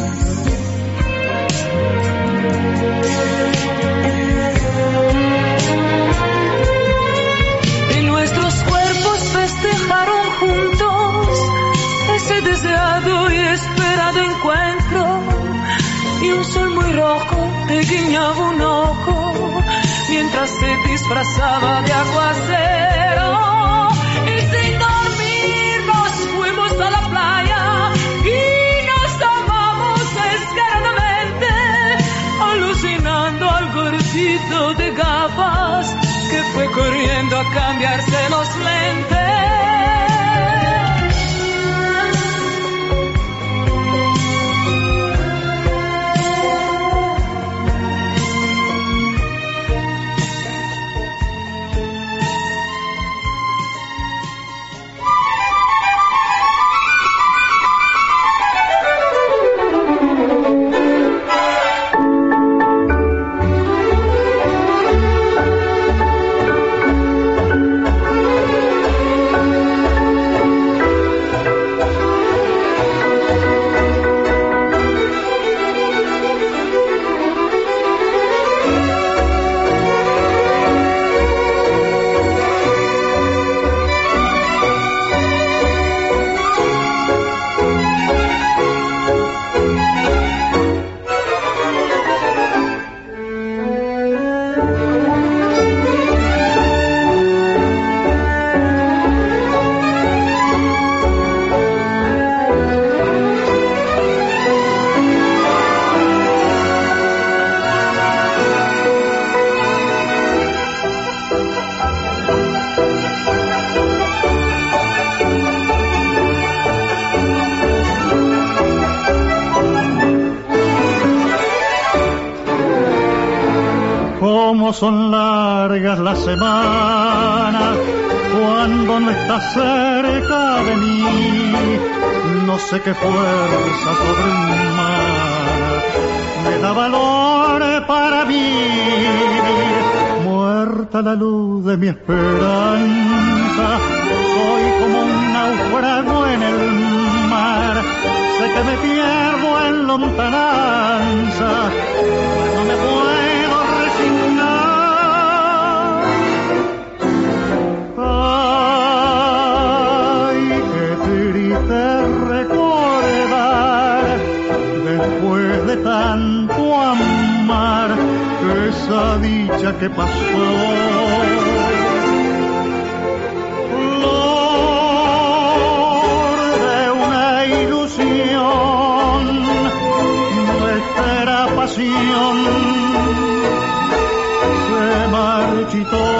Y nuestros cuerpos festejaron juntos ese deseado y esperado encuentro. Y un sol muy rojo te guiñaba un ojo mientras se disfrazaba de aguacero. Y sin dormir nos fuimos a la playa y nos amamos descaradamente, alucinando al gordito de gafas que fue corriendo a cambiarse los lentes. cómo son largas las semanas cuando no estás cerca de mí. No sé qué fuerza sobrehumana me da valor para vivir. Muerta la luz de mi esperanza, soy como un náufrago en el mar. Sé que me pierdo en lontananza, pues no me puedo resignar. Ay, qué triste recordar, después de tanto amar, esa dicha que pasó. Se marchitó.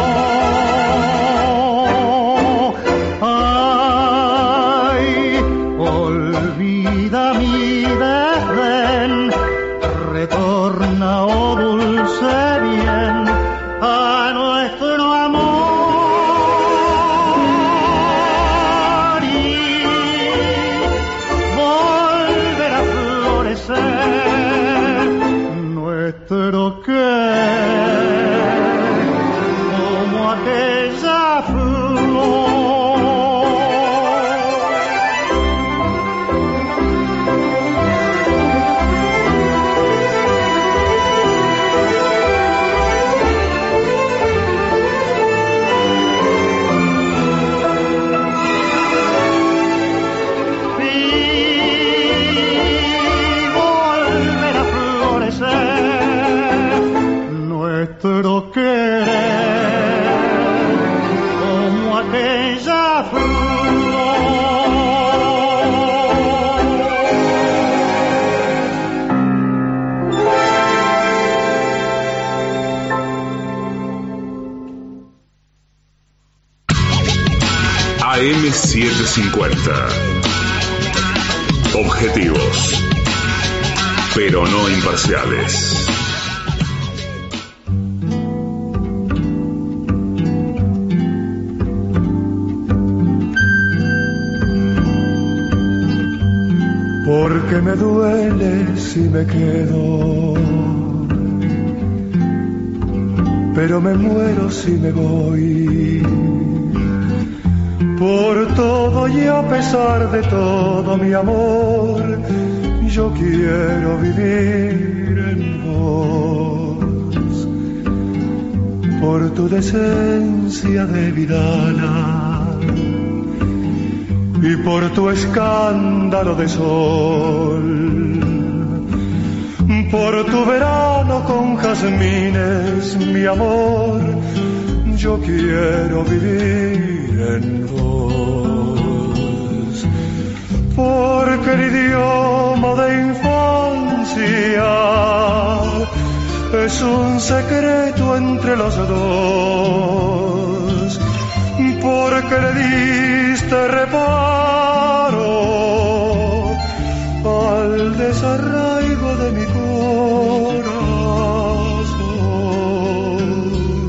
Ay, olvida mi desdén, retorna, oh dulce bien, a nuestro amor y volver a florecer nuestro querer como aquella flor. Nuestro querer como aquella flor. A M setecientos cincuenta. Objetivos, pero no imparciales. Porque me duele si me quedo, pero me muero si me voy. Por todo y a pesar de todo, mi amor, yo quiero vivir en vos. Por tu decencia de vidana y por tu escándalo de sol, por tu verano con jazmines, mi amor, yo quiero vivir en vos. Porque el idioma de infancia es un secreto entre los dos, porque le diste reparo al desarraigo de mi corazón.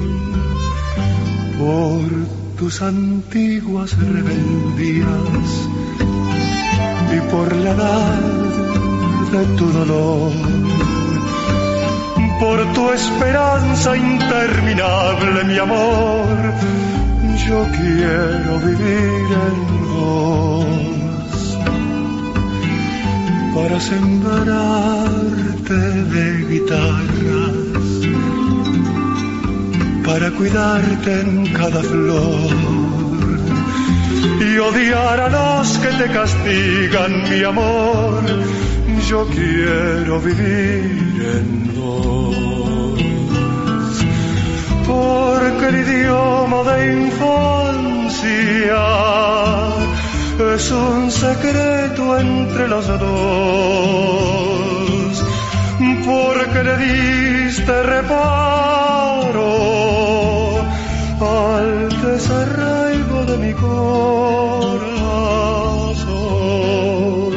Por tus antiguas rebeldías y por la edad de tu dolor, por tu esperanza interminable, mi amor, yo quiero vivir en vos, para sembrarte de guitarras, para cuidarte en cada flor y odiar a los que te castigan, mi amor, yo quiero vivir en vos. Porque el idioma de infancia es un secreto entre los dos, porque le diste reparo al desarraigo de mi corazón.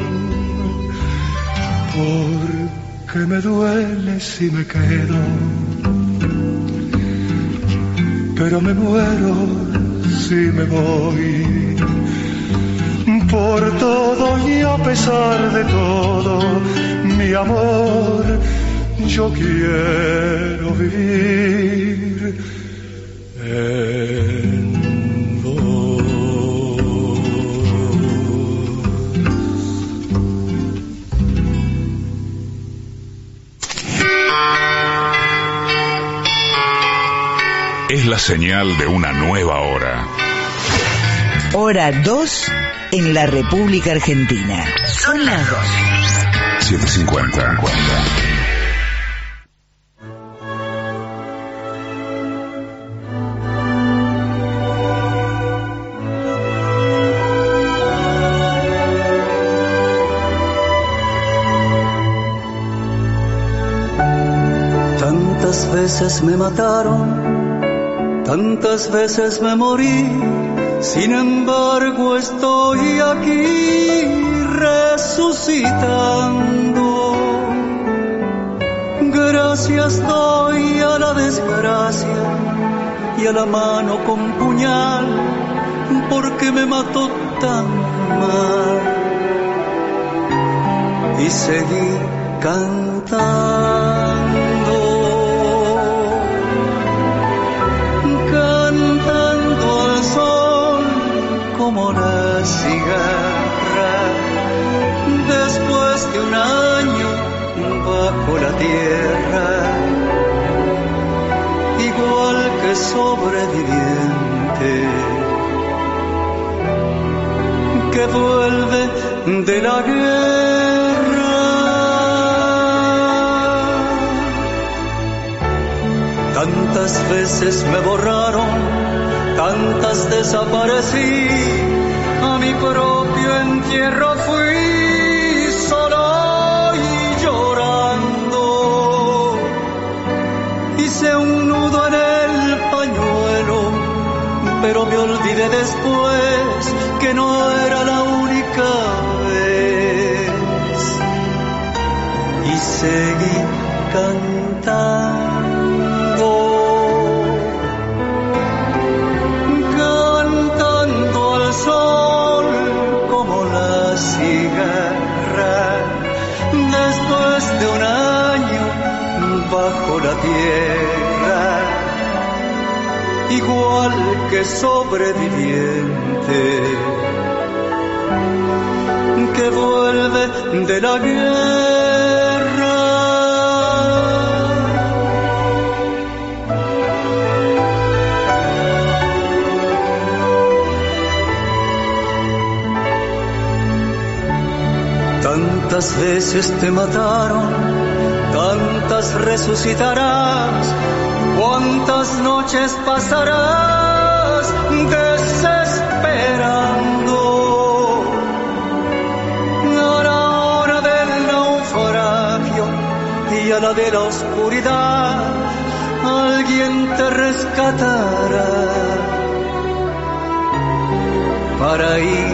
Porque me duele si me quedo, pero me muero si me voy. Por todo y a pesar de todo, mi amor, yo quiero vivir en vos. Es la señal de una nueva hora. Hora dos en la República Argentina. Son las dos. siete cincuenta. Tantas veces me mataron, tantas veces me morí, sin embargo estoy aquí resucitando. Gracias doy a la desgracia y a la mano con puñal, porque me mató tan mal. Y seguí cantando, cantando al sol como la cigarra, después de un año bajo la tierra, igual que sobreviviente que vuelve de la guerra. Tantas veces me borraron, tantas desaparecí, a mi propio entierro fui solo y llorando. Hice un nudo en el pañuelo, pero me olvidé después que no era la única vez. Y seguí cantando, cantando al sol como la cigarra, después de un año bajo la tierra, igual que sobreviviente que vuelve de la guerra. Tantas veces te mataron, tantas resucitarás, cuántas noches pasarás desesperando. A la hora del naufragio y a la de la oscuridad, alguien te rescatará para ir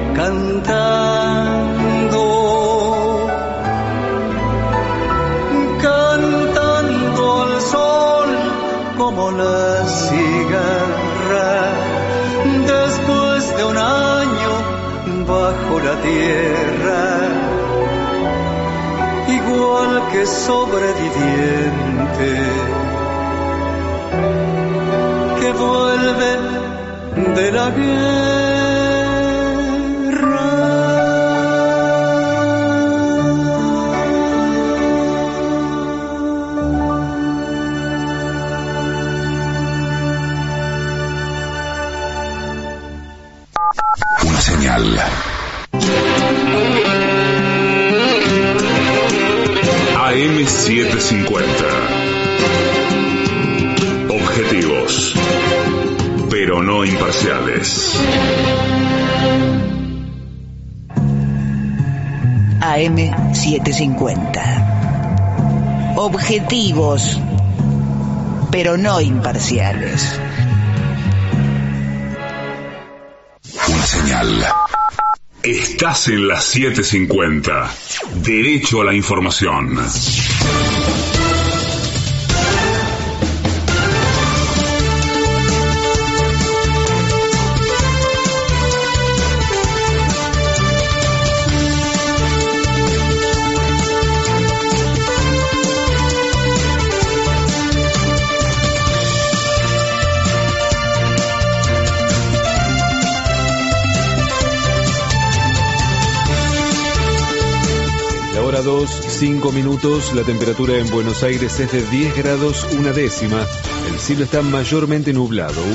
cantando, cantando al sol como la cigarra, después de un año bajo la tierra, igual que sobreviviente que vuelve de la guerra. Una señal. A M setecientos cincuenta. Objetivos, pero no imparciales. A M setecientos cincuenta. Objetivos, pero no imparciales. Una señal. Estás en las setecientos cincuenta. Derecho a la información. grados cinco minutos, la temperatura en Buenos Aires es de diez grados una décima, el cielo está mayormente nublado.